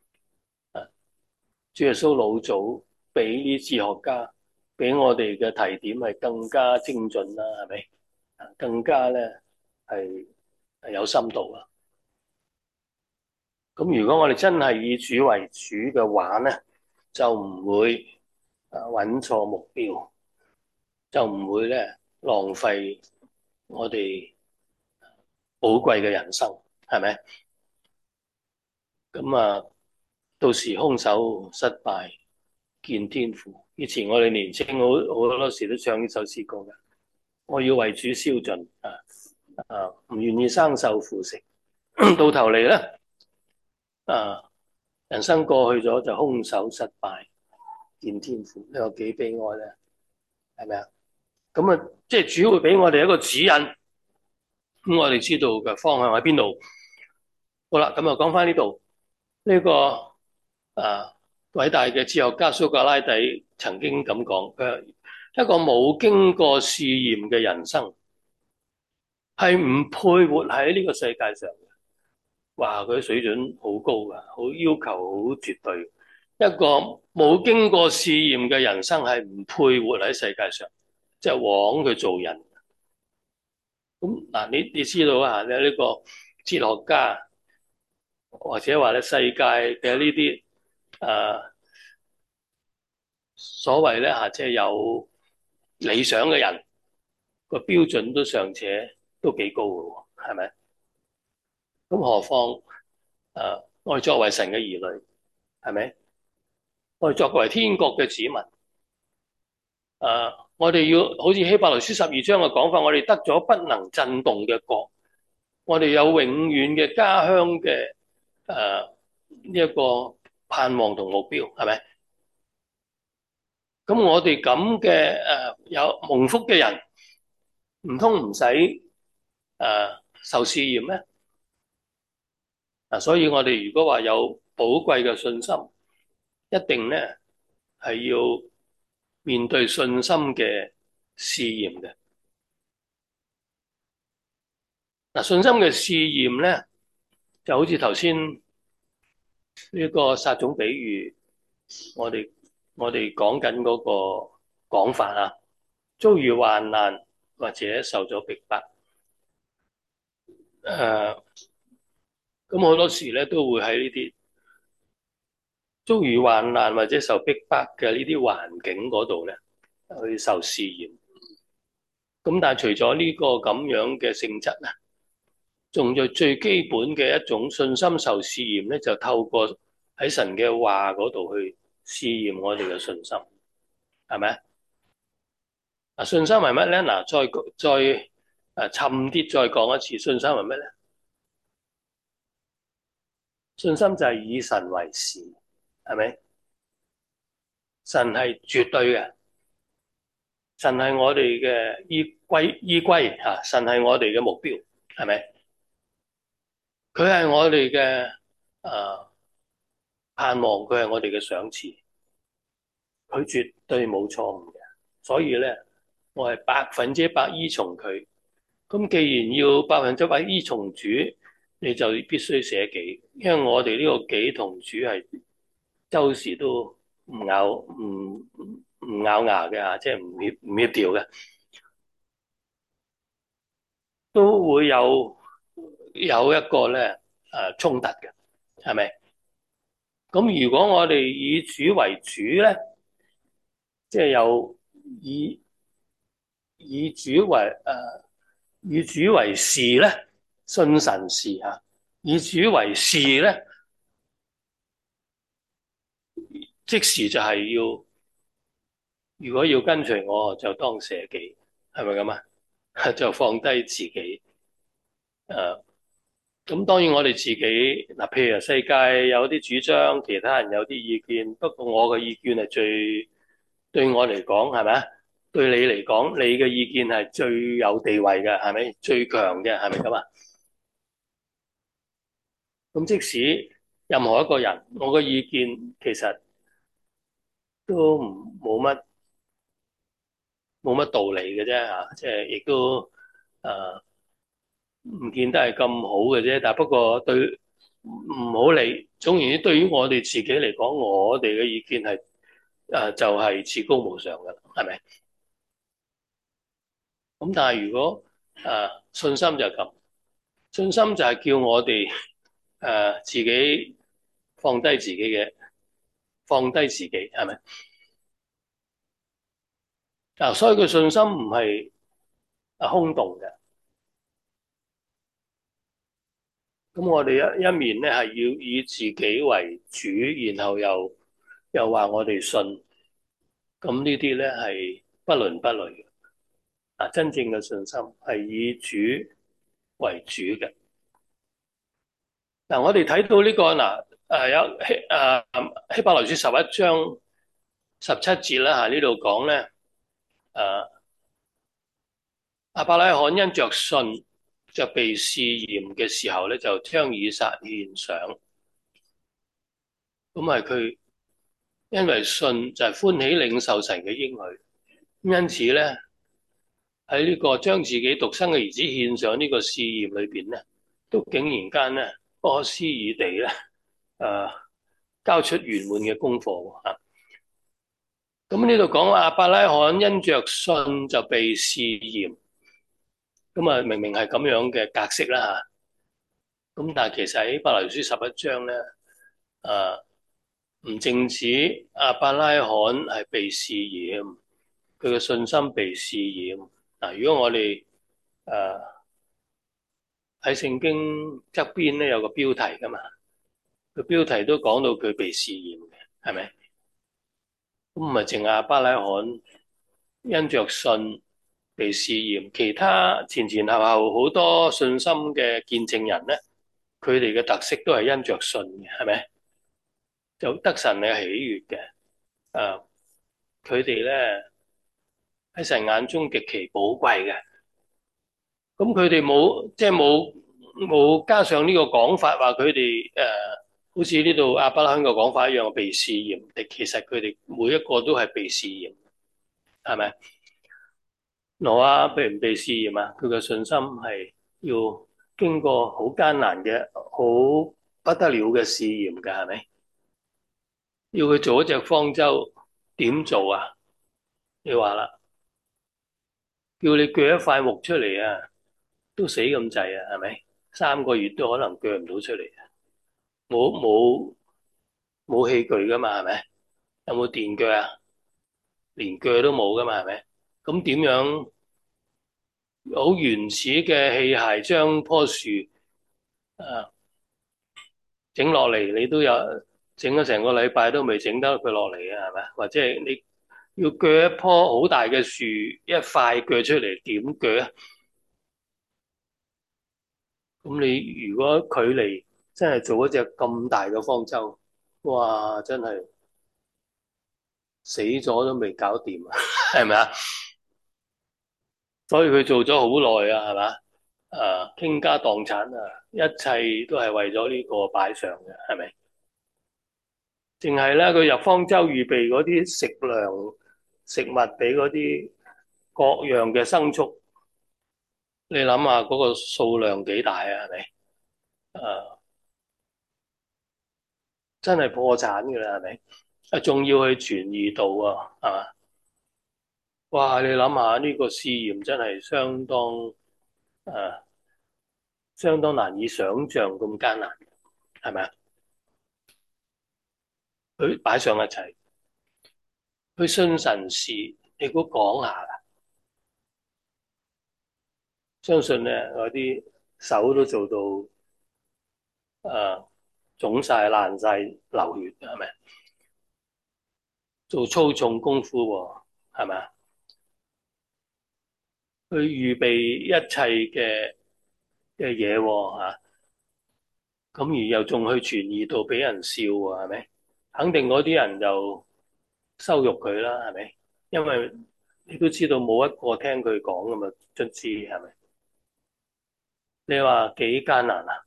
主耶穌老早俾啲哲學家俾我哋嘅提點係更加精進啦，係咪？更加咧係有深度啊！咁如果我哋真係以主為主嘅話咧，就唔會揾錯目標，就唔會咧浪費我哋寶貴嘅人生，係咪？咁到時空手失敗見天父。以前我哋年青好多時都唱呢首詩歌嘅，我要為主燒盡唔願意生鏽腐蝕。到頭嚟咧人生過去咗就空手失敗見天父，呢個幾悲哀咧，係咪啊？咁即係主會俾我哋一個指引，咁我哋知道嘅方向喺邊度。好啦，咁講翻呢度呢個偉大嘅哲學家蘇格拉底曾經咁講，佢一個冇經過試驗嘅人生係唔配活喺呢個世界上嘅。哇！佢水準好高噶，好要求好絕對。一個冇經過試驗嘅人生係唔配活喺世界上，即係枉佢做人。咁嗱，你知道啊？你呢個哲學家或者話咧世界嘅呢啲所謂咧即係有理想嘅人個標準都尚且都幾高嘅喎，係咪？ 咁何況我哋作為神嘅兒女，係咪？我哋作為天國嘅子民，我哋要好似希伯來書12章嘅講法，我哋得咗不能震動嘅國，我哋有永遠嘅家鄉嘅呢一個盼望同目標，係咪？咁我哋咁嘅有蒙福嘅人，唔通唔使受試驗咩？所以我哋如果話有寶貴嘅信心，一定咧係要面對信心嘅試驗嘅。信心嘅試驗咧，就好似頭先呢個撒種比喻，我哋我哋講緊嗰個講法啊，遭遇患難或者受咗逼迫，咁好多時咧都會喺呢啲遭遇患難或者受逼迫嘅呢啲環境嗰度咧去受試驗。咁但係除咗呢個咁樣嘅性質啊，仲有最基本嘅一種信心受試驗咧，就透過喺神嘅話嗰度去試驗我哋嘅信心，係咪？信心係乜咧？嗱，再沉啲再講一次，信心係乜咧？信心就係以神為事，係咪？神係絕對嘅，神係我哋嘅依歸嚇，神係我哋嘅目標，係咪？佢係我哋嘅盼望，佢係我哋嘅賞賜，佢絕對冇錯誤嘅。所以咧，我係100%依從佢。咁既然要100%依從主，你就必須捨己，因為我哋呢個己同主係周時都唔咬牙嘅嚇，即係唔協調嘅，都會有一個咧衝突嘅，係咪？咁如果我哋以主為主咧，即係有以以主為以主為事咧，信神事嚇，以主為事咧，即時就係要如果要跟隨我，就當捨己，係咪咁啊？就放低自己。咁當然我哋自己嗱，譬如世界有啲主張，其他人有啲意見，不過我嘅意見係對我嚟講係咪啊？對你嚟講，你嘅意見係最有地位嘅，係咪？最強嘅，係咪咁啊？咁即使任何一個人，我嘅意見其實都冇乜道理嘅啫嚇，即係亦都誒唔見得係咁好嘅啫。但不過對唔好理，總言之，對於我哋自己嚟講，我哋嘅意見係就係至高無上嘅，係咪？咁但係如果信心就係咁，信心就係叫我哋自己放低自己嘅，放低自己係咪？所以佢信心唔係空洞嘅。咁我哋一面咧係要以自己為主，然後又話我哋信，咁呢啲咧係不倫不類嘅。真正嘅信心係以主為主嘅。我哋睇到呢個有希伯來書11章17節啦呢度講咧亞伯拉罕因着信就被試驗嘅時候咧，就將以撒獻上。咁係佢因為信就係歡喜領受神嘅應許，因此咧喺呢個將自己獨生嘅兒子獻上呢個試驗裏邊咧，都竟然間咧不可思議地咧交出圓滿嘅功課嚇。咁呢度講亞伯拉罕因着信就被試驗，咁明明係咁樣嘅格式啦嚇。咁但係其實喺希伯來書11章咧，唔淨止亞伯拉罕係被試驗，佢嘅信心被試驗。如果我哋喺聖經側邊咧有個標題噶嘛，個標題都講到佢被試驗嘅，係咪？咁唔係淨係亞伯拉罕因着信被試驗，其他前前後後好多信心嘅見證人咧，佢哋嘅特色都係因着信嘅，係咪？就得神嘅喜悅嘅，佢哋咧喺神眼中極其寶貴嘅。咁佢哋冇即係冇加上呢個講法，話佢哋好似呢度亞伯拉罕嘅講法一樣被試驗。其實佢哋每一個都係被試驗，係咪？挪亞被唔被試驗啊？佢嘅信心係要經過好艱難嘅、好不得了嘅試驗嘅，係咪？要佢做一隻方舟，點做啊？你話啦，叫你鋸一塊木出嚟啊，都死咁滯啊，係咪？3個月都可能鋸唔到出嚟，冇冇器具噶嘛，係咪？有冇電鋸啊？連鋸都冇噶嘛，係咪？咁點樣好原始嘅器械將棵樹啊整落嚟？你都有整咗成個禮拜都未整得佢落嚟啊，係咪？或者係你要鋸一棵好大嘅樹，一塊鋸出嚟，點鋸啊？咁你如果距離真係做一隻咁大嘅方舟，哇！真係死咗都未搞掂啊，係咪啊？所以佢做咗好耐啊，係嘛？傾家蕩產啊，一切都係為咗呢個擺上嘅，係咪？淨係咧，佢入方舟預備嗰啲食物俾嗰啲各樣嘅牲畜，你諗下嗰個數量幾大啊？係咪？誒，真係破產㗎啦，係咪？仲要去傳義道啊，係嘛？哇！你諗下呢個試驗真係誒相當難以想像咁艱難，係咪啊？佢擺上一齊，佢信神事，你估講下啦？相信咧，嗰啲手都做到誒腫晒、爛晒、流血，係咪？做粗重功夫喎，係咪啊？去預備一切嘅嘢喎嚇，咁而又仲去傳義道俾人笑喎，係咪？肯定嗰啲人就羞辱佢啦，係咪？因為你都知道冇一個聽佢講㗎嘛，卒之係咪？你話幾艱難啊？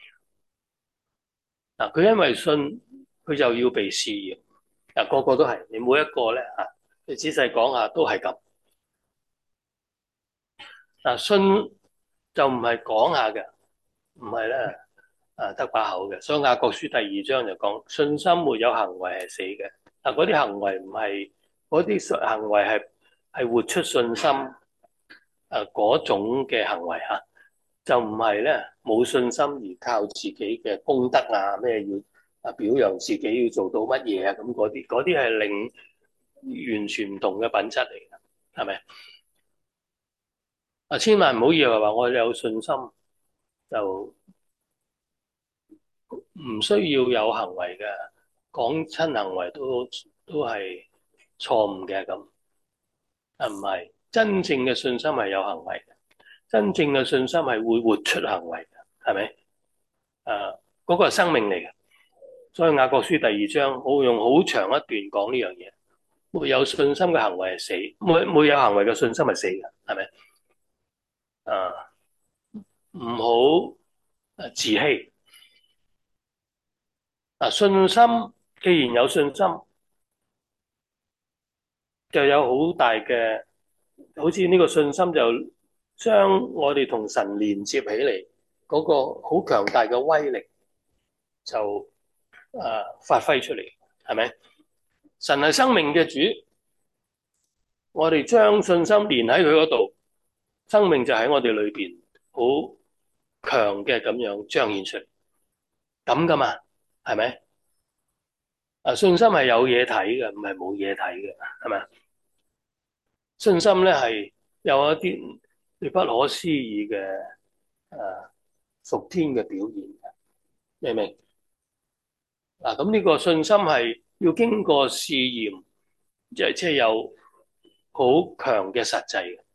嗱，佢因為信，佢就要被試驗。嗱，個個都係，你每一個咧嚇，你仔細講下都係咁。嗱，信就唔係講下嘅，唔係咧得把口嘅。所以雅各書第2章就講，信心沒有行為係死嘅。嗱，嗰啲行為唔係嗰啲行為係活出信心嗰種嘅行為嚇。就唔係咧冇信心而靠自己嘅功德啊咩要表揚自己要做到乜嘢啊，咁嗰啲係另完全唔同嘅品質嚟嘅，係咪？千萬唔好以為話我有信心就唔需要有行為嘅，講親行為都係錯誤嘅咁。唔係真正嘅信心係有行為嘅，真正嘅信心係會活出行為嘅，係咪？嗰個係生命嚟嘅。所以雅各書第2章，我會用好長一段講呢樣嘢。沒有信心嘅行為係死，沒有行為嘅信心係死嘅，係咪？唔好自欺。信心既然有信心，就有好大嘅，好似呢個信心就將我哋同神連接起嚟，嗰個好強大嘅威力就發揮出嚟，係咪？神係生命嘅主，我哋將信心連喺佢嗰度，生命就喺我哋裏邊好強嘅咁樣彰顯出嚟，咁噶嘛，係咪？信心係有嘢睇嘅，唔係冇嘢睇嘅，係咪？信心咧係有一啲你不可思議嘅屬天嘅表現，明唔明？嗱，咁呢個信心係要經過試驗，即係有好強嘅實際嘅。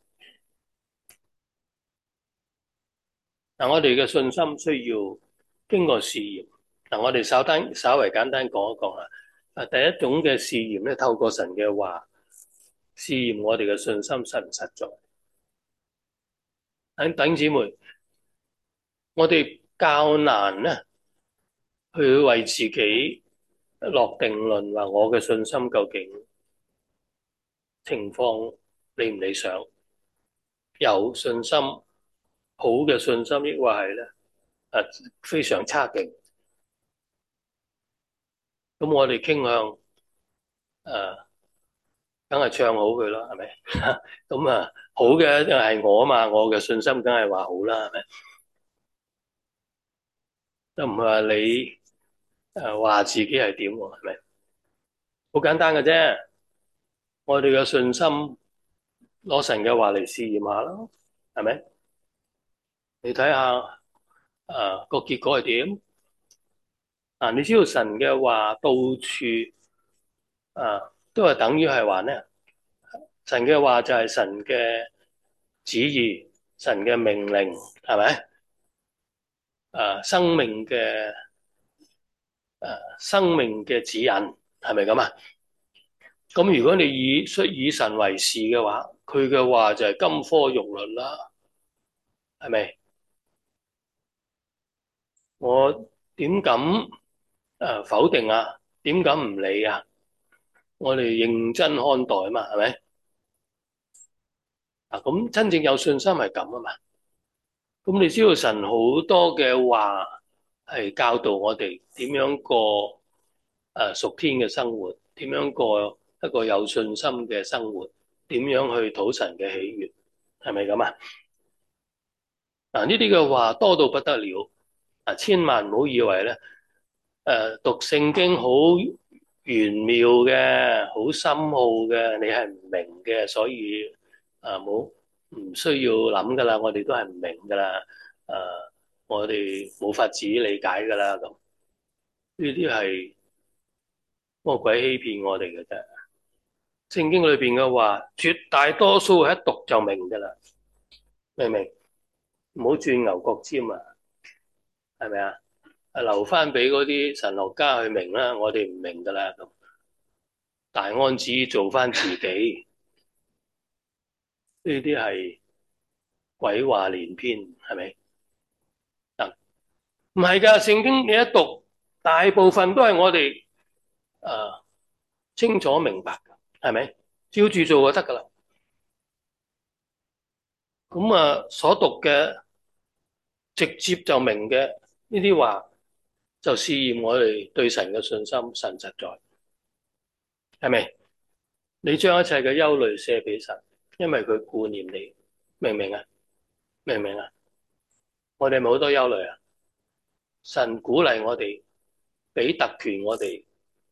嗱，我哋嘅信心需要經過試驗。嗱，我哋稍為簡單講一講啊。第一種嘅試驗咧，透過神嘅話試驗我哋嘅信心實唔實在。弟兄姊妹，我哋較難咧去為自己落定論，話我嘅信心究竟情況理唔理想，有信心好嘅信心，抑或係咧非常差勁。咁我哋傾向梗係唱好佢啦，係咪？咁好嘅就係我啊嘛，我嘅信心梗係話好啦，係咪？都唔係話你話自己係點喎，係咪？好簡單嘅啫，我哋嘅信心攞神嘅話嚟試驗下咯，係咪？你睇下個結果係點？你知道神嘅話到處都係等於係話咧，神嘅話就係神嘅旨意，神嘅命令，係咪？生命嘅指引，係咪咁啊？咁如果你以神為是嘅話，佢嘅話就係金科玉律啦，係咪？我點敢否定啊？點敢唔理啊？我哋認真看待啊嘛，係咪？咁真正有信心係咁啊嘛。咁你知道神好多嘅話係教導我哋點樣過屬天嘅生活，點樣過一個有信心嘅生活，點樣去討神嘅喜悅，係咪咁啊？呢啲嘅話多到不得了，千萬唔好以為咧，讀聖經好玄妙嘅，好深奧嘅，你係唔明嘅，所以唔需要諗噶啦，我哋都係唔明噶啦，我哋冇法子理解噶啦，咁呢啲係魔鬼欺騙我哋嘅啫。聖經裏邊嘅話，絕大多數一讀就明噶啦，明唔明？唔好轉牛角尖啊，係咪啊？留翻俾嗰啲神學家去明啦，我哋唔明噶啦。咁大安旨意做翻自己，呢啲係鬼話連篇，係咪？唔係噶，聖經你一讀，大部分都係我哋清楚明白噶，係咪？照住做就得噶啦。咁所讀嘅直接就明嘅呢啲話，就試驗我哋對神嘅信心神實在，係咪？你將一切嘅憂慮卸俾神，因為佢顧念你，明唔明啊？明唔明啊？我哋咪好多憂慮啊！神鼓勵我哋，俾特權我哋，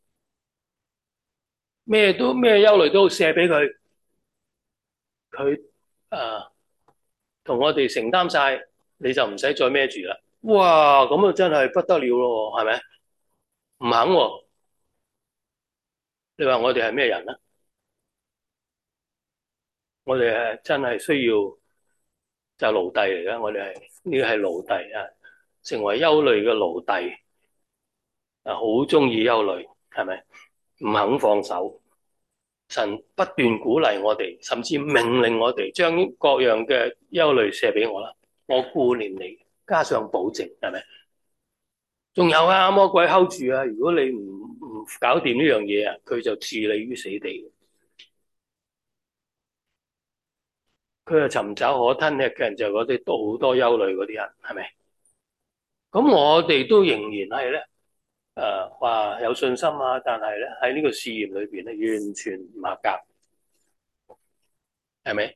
咩憂慮都卸俾佢，佢同我哋承擔晒，你就唔使再孭住啦。哇，咁真係不得了咯，係咪？唔肯喎，你話我哋係咩人啊？我哋係真係需要就奴隸嚟㗎，我哋呢個係奴隸啊，成為憂慮嘅奴隸好中意憂慮，係咪？唔肯放手，神不斷鼓勵我哋，甚至命令我哋將各樣嘅憂慮卸俾我啦，我顧念你，加上保證，係咪？仲有魔鬼 hold 住啊！如果你唔搞掂呢樣嘢啊，佢就置你於死地。佢係尋找可吞吃嘅人，就嗰啲好多憂慮嗰啲人，係咪？咁我哋都仍然係咧，話有信心啊，但係咧喺呢個試驗裏邊咧，完全唔合格，係咪？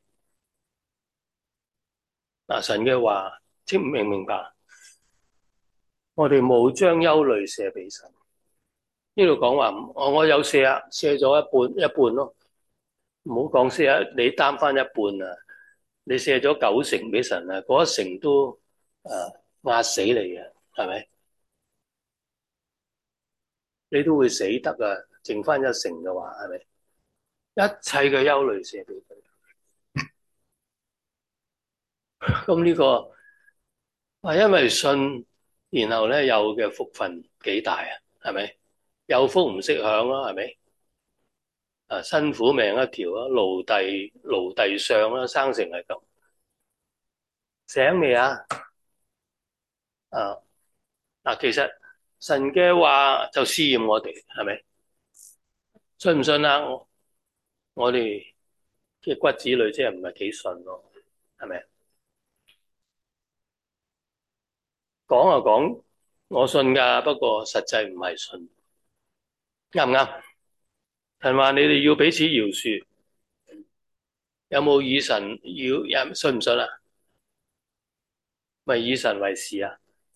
神嘅話，明唔明白？我哋冇將憂慮卸俾神。呢度講話，我有卸咗一半咯，唔好講卸啊，你擔翻一半啊，你卸咗90%俾神啊，嗰1成都壓死你嘅，係咪？你都會死得啊，剩翻一成嘅話，係咪？一切嘅憂慮卸俾佢。咁呢個係因為信，然後咧有嘅福分幾大啊？係咪？有福唔識享啦，係咪？啊，辛苦命一條啊，奴隸相啦，生成係咁。醒未啊？啊嗱，其實神嘅話就試驗我哋，係咪？信唔信啊？我哋嘅骨子裏即係唔係幾信咯，係咪？講就講，我信噶，不過實際唔係信，啱唔啱？神話你哋要彼此饒恕，有冇以神要信唔信啊？咪以神為事啊！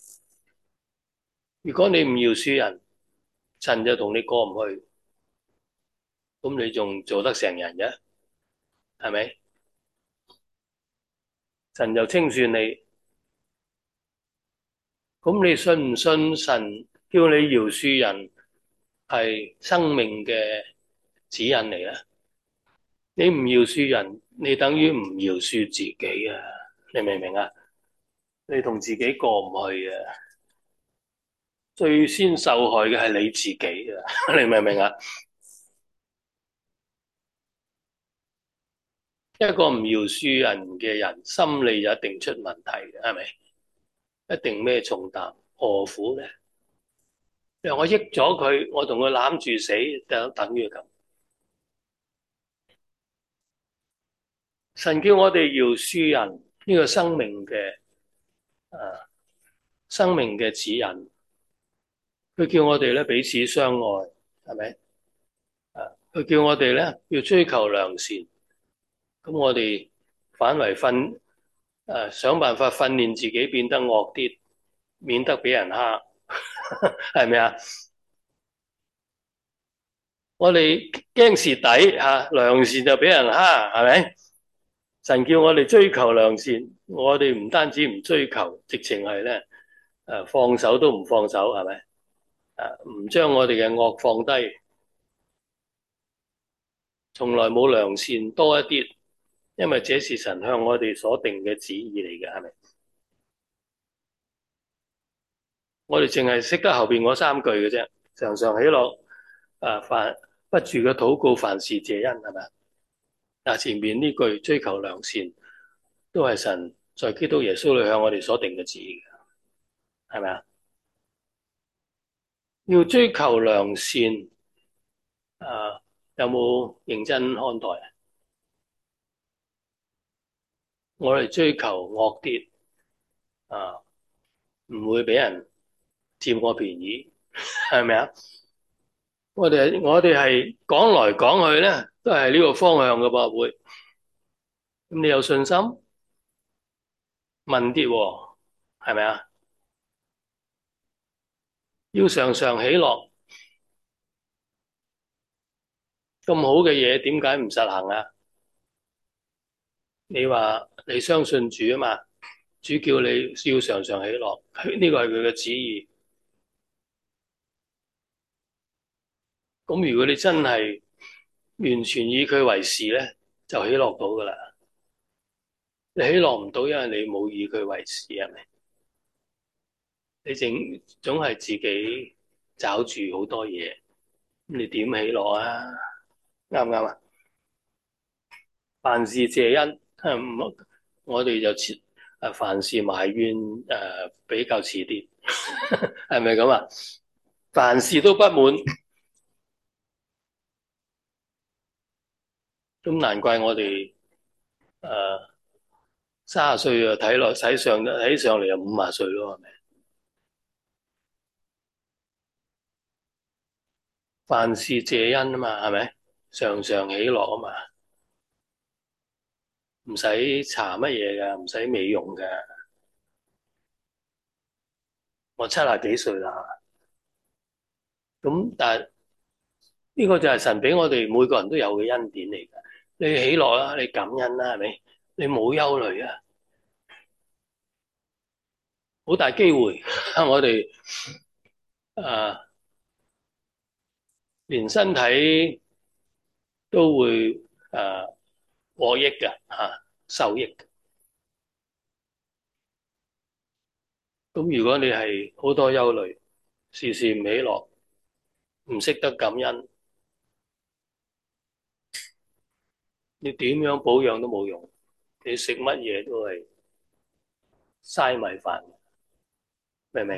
如果你唔饒恕人，神就同你過唔去，咁你仲做得成人嘅？係咪？神就清算你，咁你信唔信神叫你饒恕人係生命嘅指引嚟咧？你唔饒恕人，你等於唔饒恕自己啊！你明唔明啊？你同自己過唔去啊！最先受害嘅係你自己啊！你明唔明啊？一個唔饒恕人嘅人，心理就一定出問題嘅，係咪？一定咩重擔，何苦咧？你話我益咗佢，我同佢攬住死，就等於咁。神叫我哋饒恕人呢個生命嘅指引，佢叫我哋咧彼此相愛，係咪？佢叫我哋咧要追求良善，咁我哋反為想辦法訓練自己變得惡啲，免得俾人蝦，係咪啊？我哋驚蝕底吓，良善就俾人蝦，係咪？神叫我哋追求良善，我哋唔單止唔追求，直情係咧放手都唔放手，係咪？唔將我哋嘅惡放低，從來冇良善多一啲，因為這是神向我哋所定嘅旨意嚟嘅，係咪？我哋淨係識得後邊嗰三句嘅啫，常常喜樂，不住嘅禱告，凡事謝恩，係咪？嗱，前面呢句追求良善，都係神在基督耶穌裏向我哋所定嘅旨意嘅，係咪啊？要追求良善，有冇認真看待啊？我哋追求惡啲，啊，唔會俾人佔我便宜，係咪啊？我哋係講來講去咧，都係呢個方向嘅噃，會。咁你有信心問啲喎，係咪啊？要常常喜樂，咁好嘅嘢點解唔實行啊？你話你相信主啊嘛，主叫你要常常喜樂，呢個係佢嘅旨意。咁如果你真係完全以佢為事咧，就喜樂到噶啦。你喜樂唔到，因為你冇以佢為事，係咪？你總係自己找住好多嘢，你點喜樂啊？啱唔啱啊？凡事謝恩，我哋就凡事埋怨比較遲啲，係咪咁啊？凡事都不滿，咁難怪我哋30歲啊睇上嚟就50歲咯，係咪？凡事謝恩啊嘛，係咪？常常喜樂啊嘛，唔使搽乜嘢噶，唔使美容噶。我70幾歲啦，咁但係呢個就係神俾我哋每個人都有嘅恩典嚟噶。你喜樂啦，你感恩啦，係咪？你冇憂慮啊， 好大機會，我哋連身體都會獲益嘅受益嘅。咁如果你係好多憂慮，時時唔喜樂，唔識得感恩，你點樣保養都冇用，你食乜嘢都係嘥米飯，明唔明？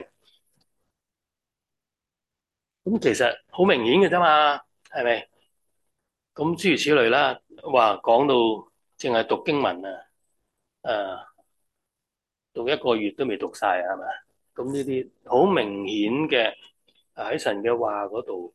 咁其實好明顯嘅啫嘛，係咪？咁諸如此類啦，話講到淨係讀經文啊，讀一個月都未讀晒係咪？咁呢啲好明顯嘅喺神嘅話嗰度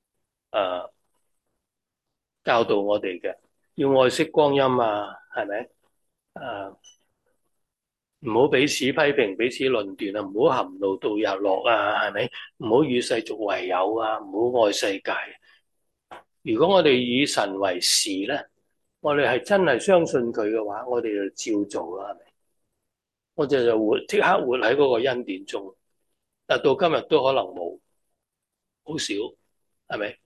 教導我哋嘅，要愛惜光陰啊，係咪？誒，唔好彼此批評，彼此論斷啊，唔好含怒到日落啊，係咪？唔好與世俗為友啊，唔好愛世界。如果我哋以神為事咧，我哋係真係相信佢嘅話，我哋就照做啦，係咪？我哋就即刻活喺嗰個恩典中。但到今日都可能冇，好少，係咪？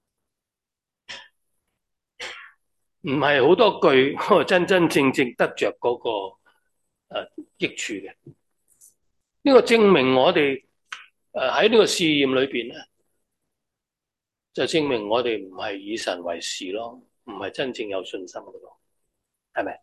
唔係好多句真真正正得着嗰個益處嘅。呢個證明我哋喺呢個試驗裏邊咧，就證明我哋唔係以神為事咯，唔係真正有信心嘅咯，係咪？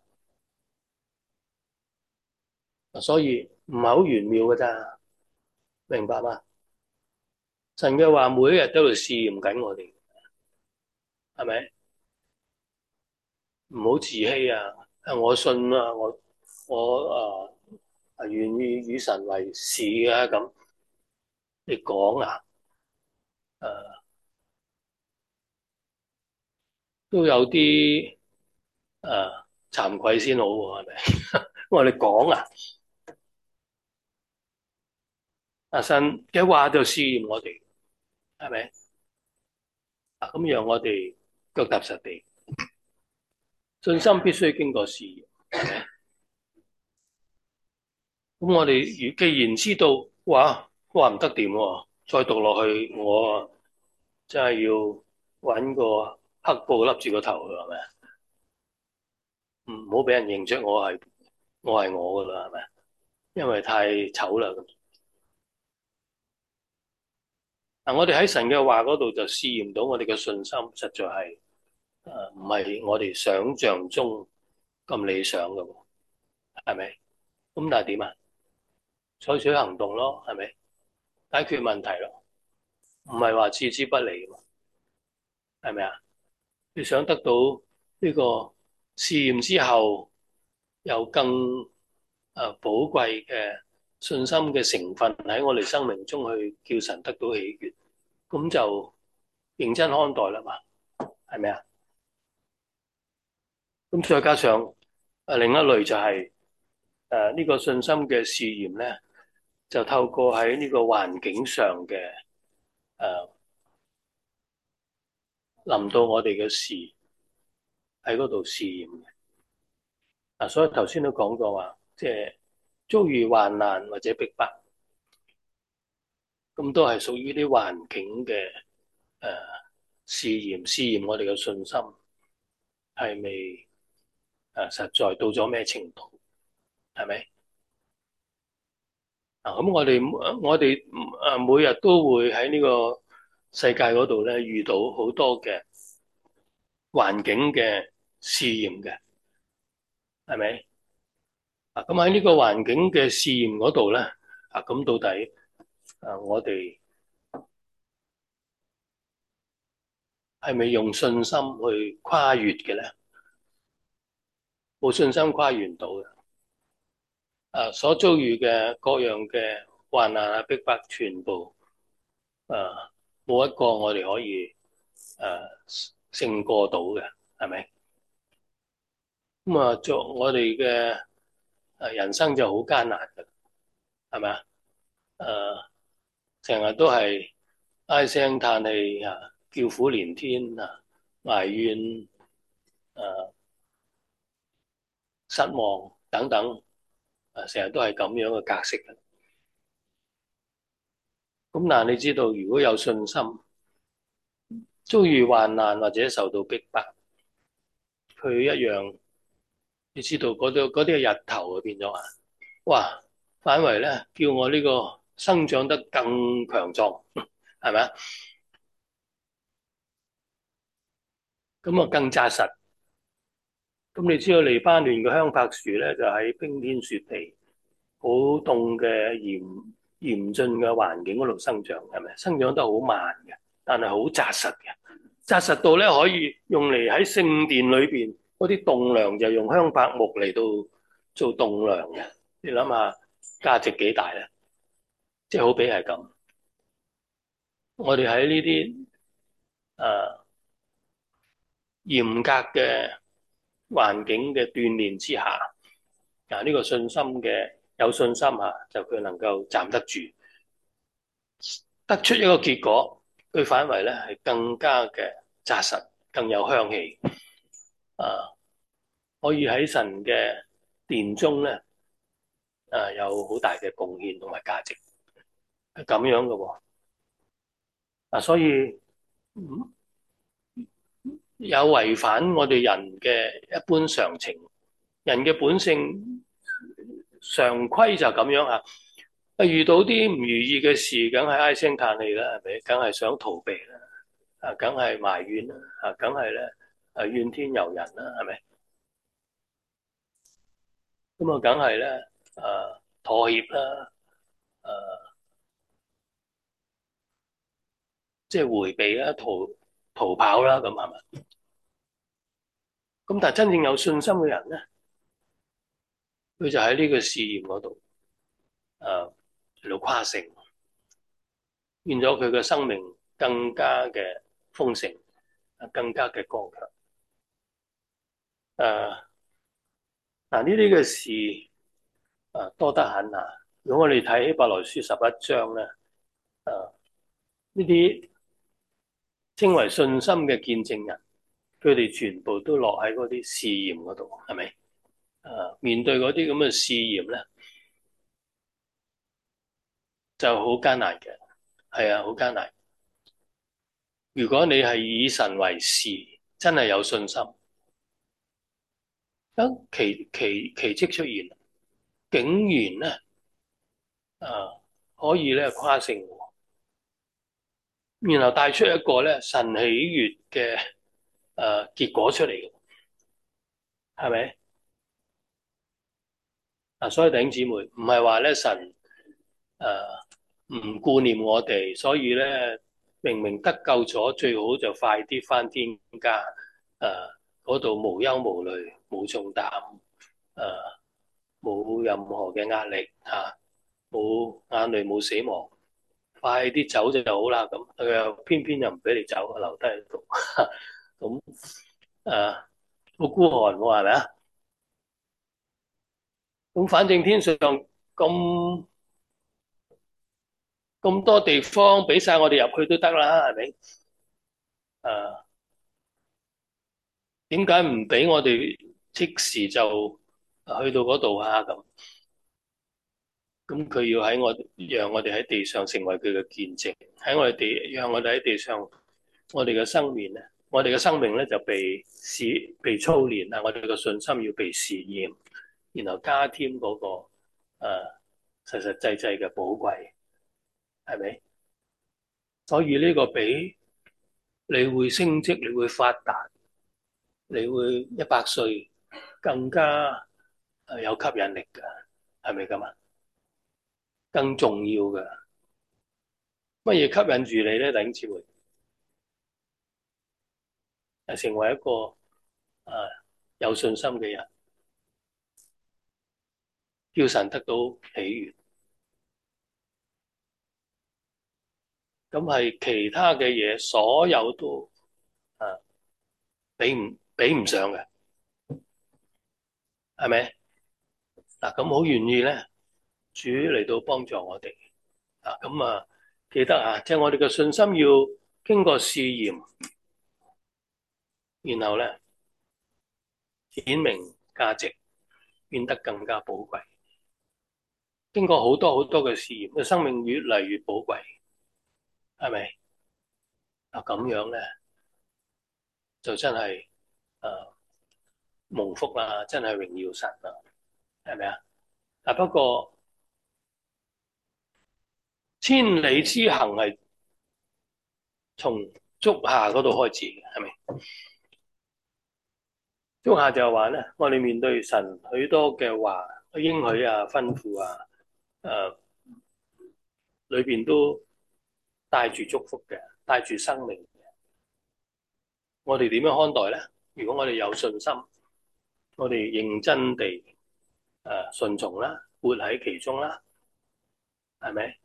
所以唔係好玄妙嘅咋，明白嗎？神嘅話每一日都喺度試驗緊我哋，係咪？唔好自欺啊！我信啊，我願意以神為事啊，咁你講啊，都有啲慚愧先好喎，係咪？我哋講啊，神嘅話就試驗我哋，係咪？咁讓我哋腳踏實地，信心必須經過試驗，係咪？咁我哋既然知道，哇唔得掂喎，再讀落去，我真係要揾個黑布笠住個頭，係咪？唔好俾人認出我係我噶啦，係咪？因為太醜啦。我哋喺神嘅話嗰度就試驗到我哋嘅信心，實在係唔係我哋想象中咁理想噶，係咪？咁但係點啊？採取行動咯，係咪？解決問題咯，唔係話置之不理嘛，係咪啊？你想得到呢個試驗之後，有更寶貴嘅信心嘅成分喺我哋生命中去叫神得到喜悅，咁就認真看待啦嘛，係咪啊？咁再加上另一類就係呢個信心嘅試驗咧，就透過喺呢個環境上嘅臨到我哋嘅事喺嗰度試驗嘅。所以頭先都講過話，即係遭遇患難或者逼迫，咁都係屬於啲環境嘅試驗我哋嘅信心係未實在到咗咩程度，係咪？咁我哋每日都會喺呢個世界嗰度咧遇到好多嘅環境嘅試驗嘅，係咪？咁喺呢個環境嘅試驗嗰度咧，咁到底我哋係咪用信心去跨越嘅咧？冇信心跨越唔到嘅。所遭遇嘅各樣嘅患難啊、逼迫，全部冇一個我哋可以勝過到嘅，係咪？咁做我哋嘅人生就好艱難嘅，係咪啊？成日都係唉聲嘆氣啊，叫苦連天啊，埋怨失望等等，成日都係咁樣嘅格式嘅。 咁但係你知道，如果有信心，遭遇患難或者受到逼迫，佢一樣，你知道嗰啲係日頭啊變咗啊，哇！反為咧叫我呢個生長得更強壯，係咪啊？咁啊更紮實。咁你知道黎巴嫩嘅香柏樹咧，就喺冰天雪地、好凍嘅嚴峻嘅環境嗰度生長，係咪？生長得好慢嘅，但係好紮實嘅，紮實到咧可以用嚟喺聖殿裏邊嗰啲棟梁就用香柏木嚟到做棟梁嘅。你諗下價值幾大咧？即係好比係咁。我哋喺呢啲誒嚴格嘅環境嘅鍛鍊之下，呢個信心嘅有信心就佢能夠站得住，得出一個結果，佢反為咧係更加嘅紮實，更有香氣，啊，可以喺神嘅殿中咧，有好大嘅貢獻同埋價值，係咁樣嘅喎。所以有違反我哋人嘅一般常情，人嘅本性常規就咁樣嚇。遇到啲唔如意嘅事，梗係唉聲嘆氣啦，係咪？梗係想逃避啦，梗係埋怨啦，梗係咧怨天尤人啦，係咪？咁啊，梗係咧妥協啦，誒、即係迴避啦，逃跑啦，咁係咪？咁但係真正有信心嘅人咧，佢就喺呢個試驗嗰度嚟到誇勝，變咗佢嘅生命更加嘅豐盛，更加嘅剛強。嗱呢啲嘅事多得很啊！如果我哋睇希伯來書11章咧，呢啲稱為信心嘅見證人，佢哋全部都落喺嗰啲試驗嗰度，係咪？面對嗰啲咁嘅試驗咧，就好艱難嘅，係啊，好艱難。如果你係以神為事，真係有信心，奇蹟出現，竟然咧可以咧誇勝，然後帶出一個咧神喜悅嘅結果出嚟嘅，係咪？所以弟兄姊妹唔係話咧神唔顧念我哋，所以咧明明得救咗，最好就快啲返天家，嗰度無憂無慮、冇重擔，冇任何嘅壓力冇眼淚、冇死亡，快啲走就好啦。咁佢又偏偏又唔俾你走，留低喺度，咁好孤寒喎，係咪啊？咁反正天上咁咁多地方俾晒我哋入去都得啦，係咪？點解唔俾我哋即時就去到嗰度啊？咁佢要讓我哋喺地上成為佢嘅見證，讓我哋喺地上，我哋嘅生命咧，我哋嘅生命咧就被操練啊！我哋嘅信心要被試驗，然後加添嗰個實實際際嘅寶貴，係咪？所以呢個比你會升職，你會發達，你會100歲更加有吸引力㗎，係咪咁啊？更重要嘅乜嘢吸引住你咧？弟兄姊妹，係成為一個有信心嘅人，叫神得到喜悅。咁係其他嘅嘢，所有都比唔上嘅，係咪？咁好願意咧，主嚟到幫助我哋咁記得即係我哋嘅信心要經過試驗，然後咧顯明價值，變得更加寶貴。經過好多好多嘅試驗，個生命越嚟越寶貴。 係咪？啊咁樣咧就真係蒙福啦，真係榮耀神啦，係咪啊？啊不過千里之行係從足下嗰度開始嘅，係咪？足下就係話咧，我哋面對神許多嘅話、應許啊、吩咐啊，誒裏邊都帶住祝福嘅，帶住生命嘅。我哋點樣看待咧？如果我哋有信心，我哋認真地順從啦，活喺其中啦，係咪？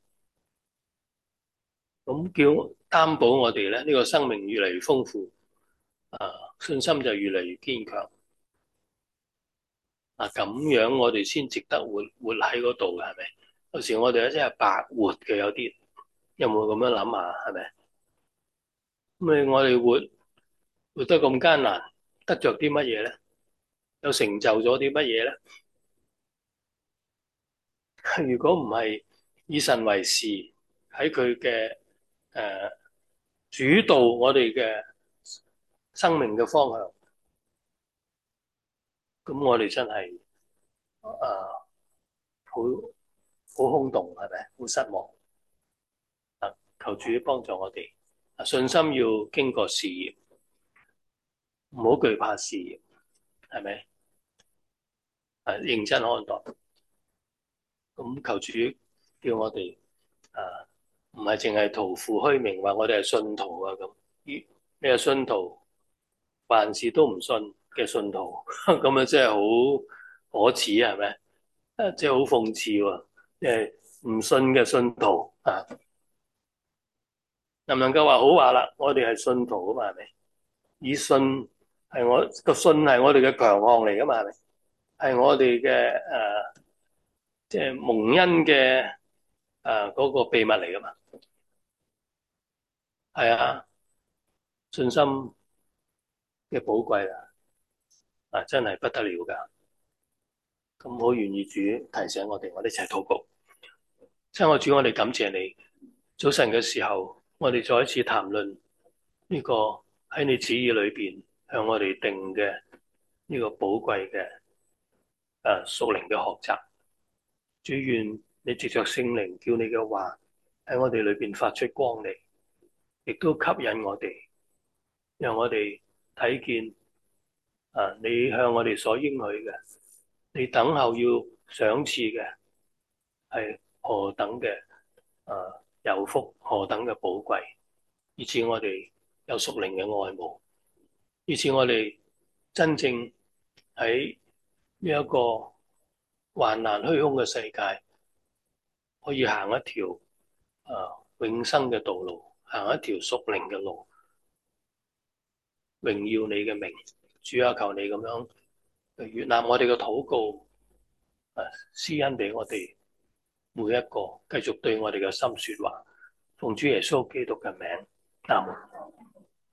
咁叫擔保我哋咧，呢個生命越嚟越豐富，信心就越嚟越堅強。咁樣我哋先值得活喺嗰度嘅，係咪？有時我哋咧真係白活嘅，有啲有冇咁樣諗下？係咪？咁我哋活得咁艱難，得着啲乜嘢咧？又成就咗啲乜嘢咧？如果唔係以神為事，喺佢嘅主導我哋嘅生命嘅方向，咁我哋真係好好空洞，係咪？好失望。求主幫助我哋，信心要經過試驗，唔好懼怕試驗，係咪？認真看待。咁求主叫我哋唔係淨係徒負虛名，話我哋係信徒啊咁。你係信徒，凡事都唔信嘅信徒，咁啊真係好可恥，係咪？即係好諷刺喎，即係唔信嘅信徒啊，能唔能夠話好話啦？我哋係信徒啊嘛，係咪？以信係我個信係我哋嘅強項嚟噶嘛，係咪？係我哋嘅即係蒙恩嘅嗰個秘密嚟噶嘛。係啊，信心嘅寶貴啦，真係不得了噶。咁好願意主提醒我哋，我哋一齊禱告。親愛主，我哋感謝你。早晨嘅時候，我哋再一次談論呢個喺你旨意裏邊向我哋定嘅呢個寶貴嘅屬靈嘅學習。主願你藉着聖靈叫你嘅話喺我哋裏邊發出光嚟，亦都吸引我哋，讓我哋睇見你向我哋所應許嘅，你等候要賞賜嘅係何等嘅有福，何等嘅寶貴，以致我哋有屬靈嘅愛慕，以致我哋真正喺呢一個患難虛空嘅世界，可以行一條永生嘅道路，行一條屬靈嘅路，榮耀你嘅名。主啊，求你咁樣悅納我哋嘅禱告，施恩俾我哋每一個，繼續對我哋嘅心說話。奉主耶穌基督嘅名，阿門。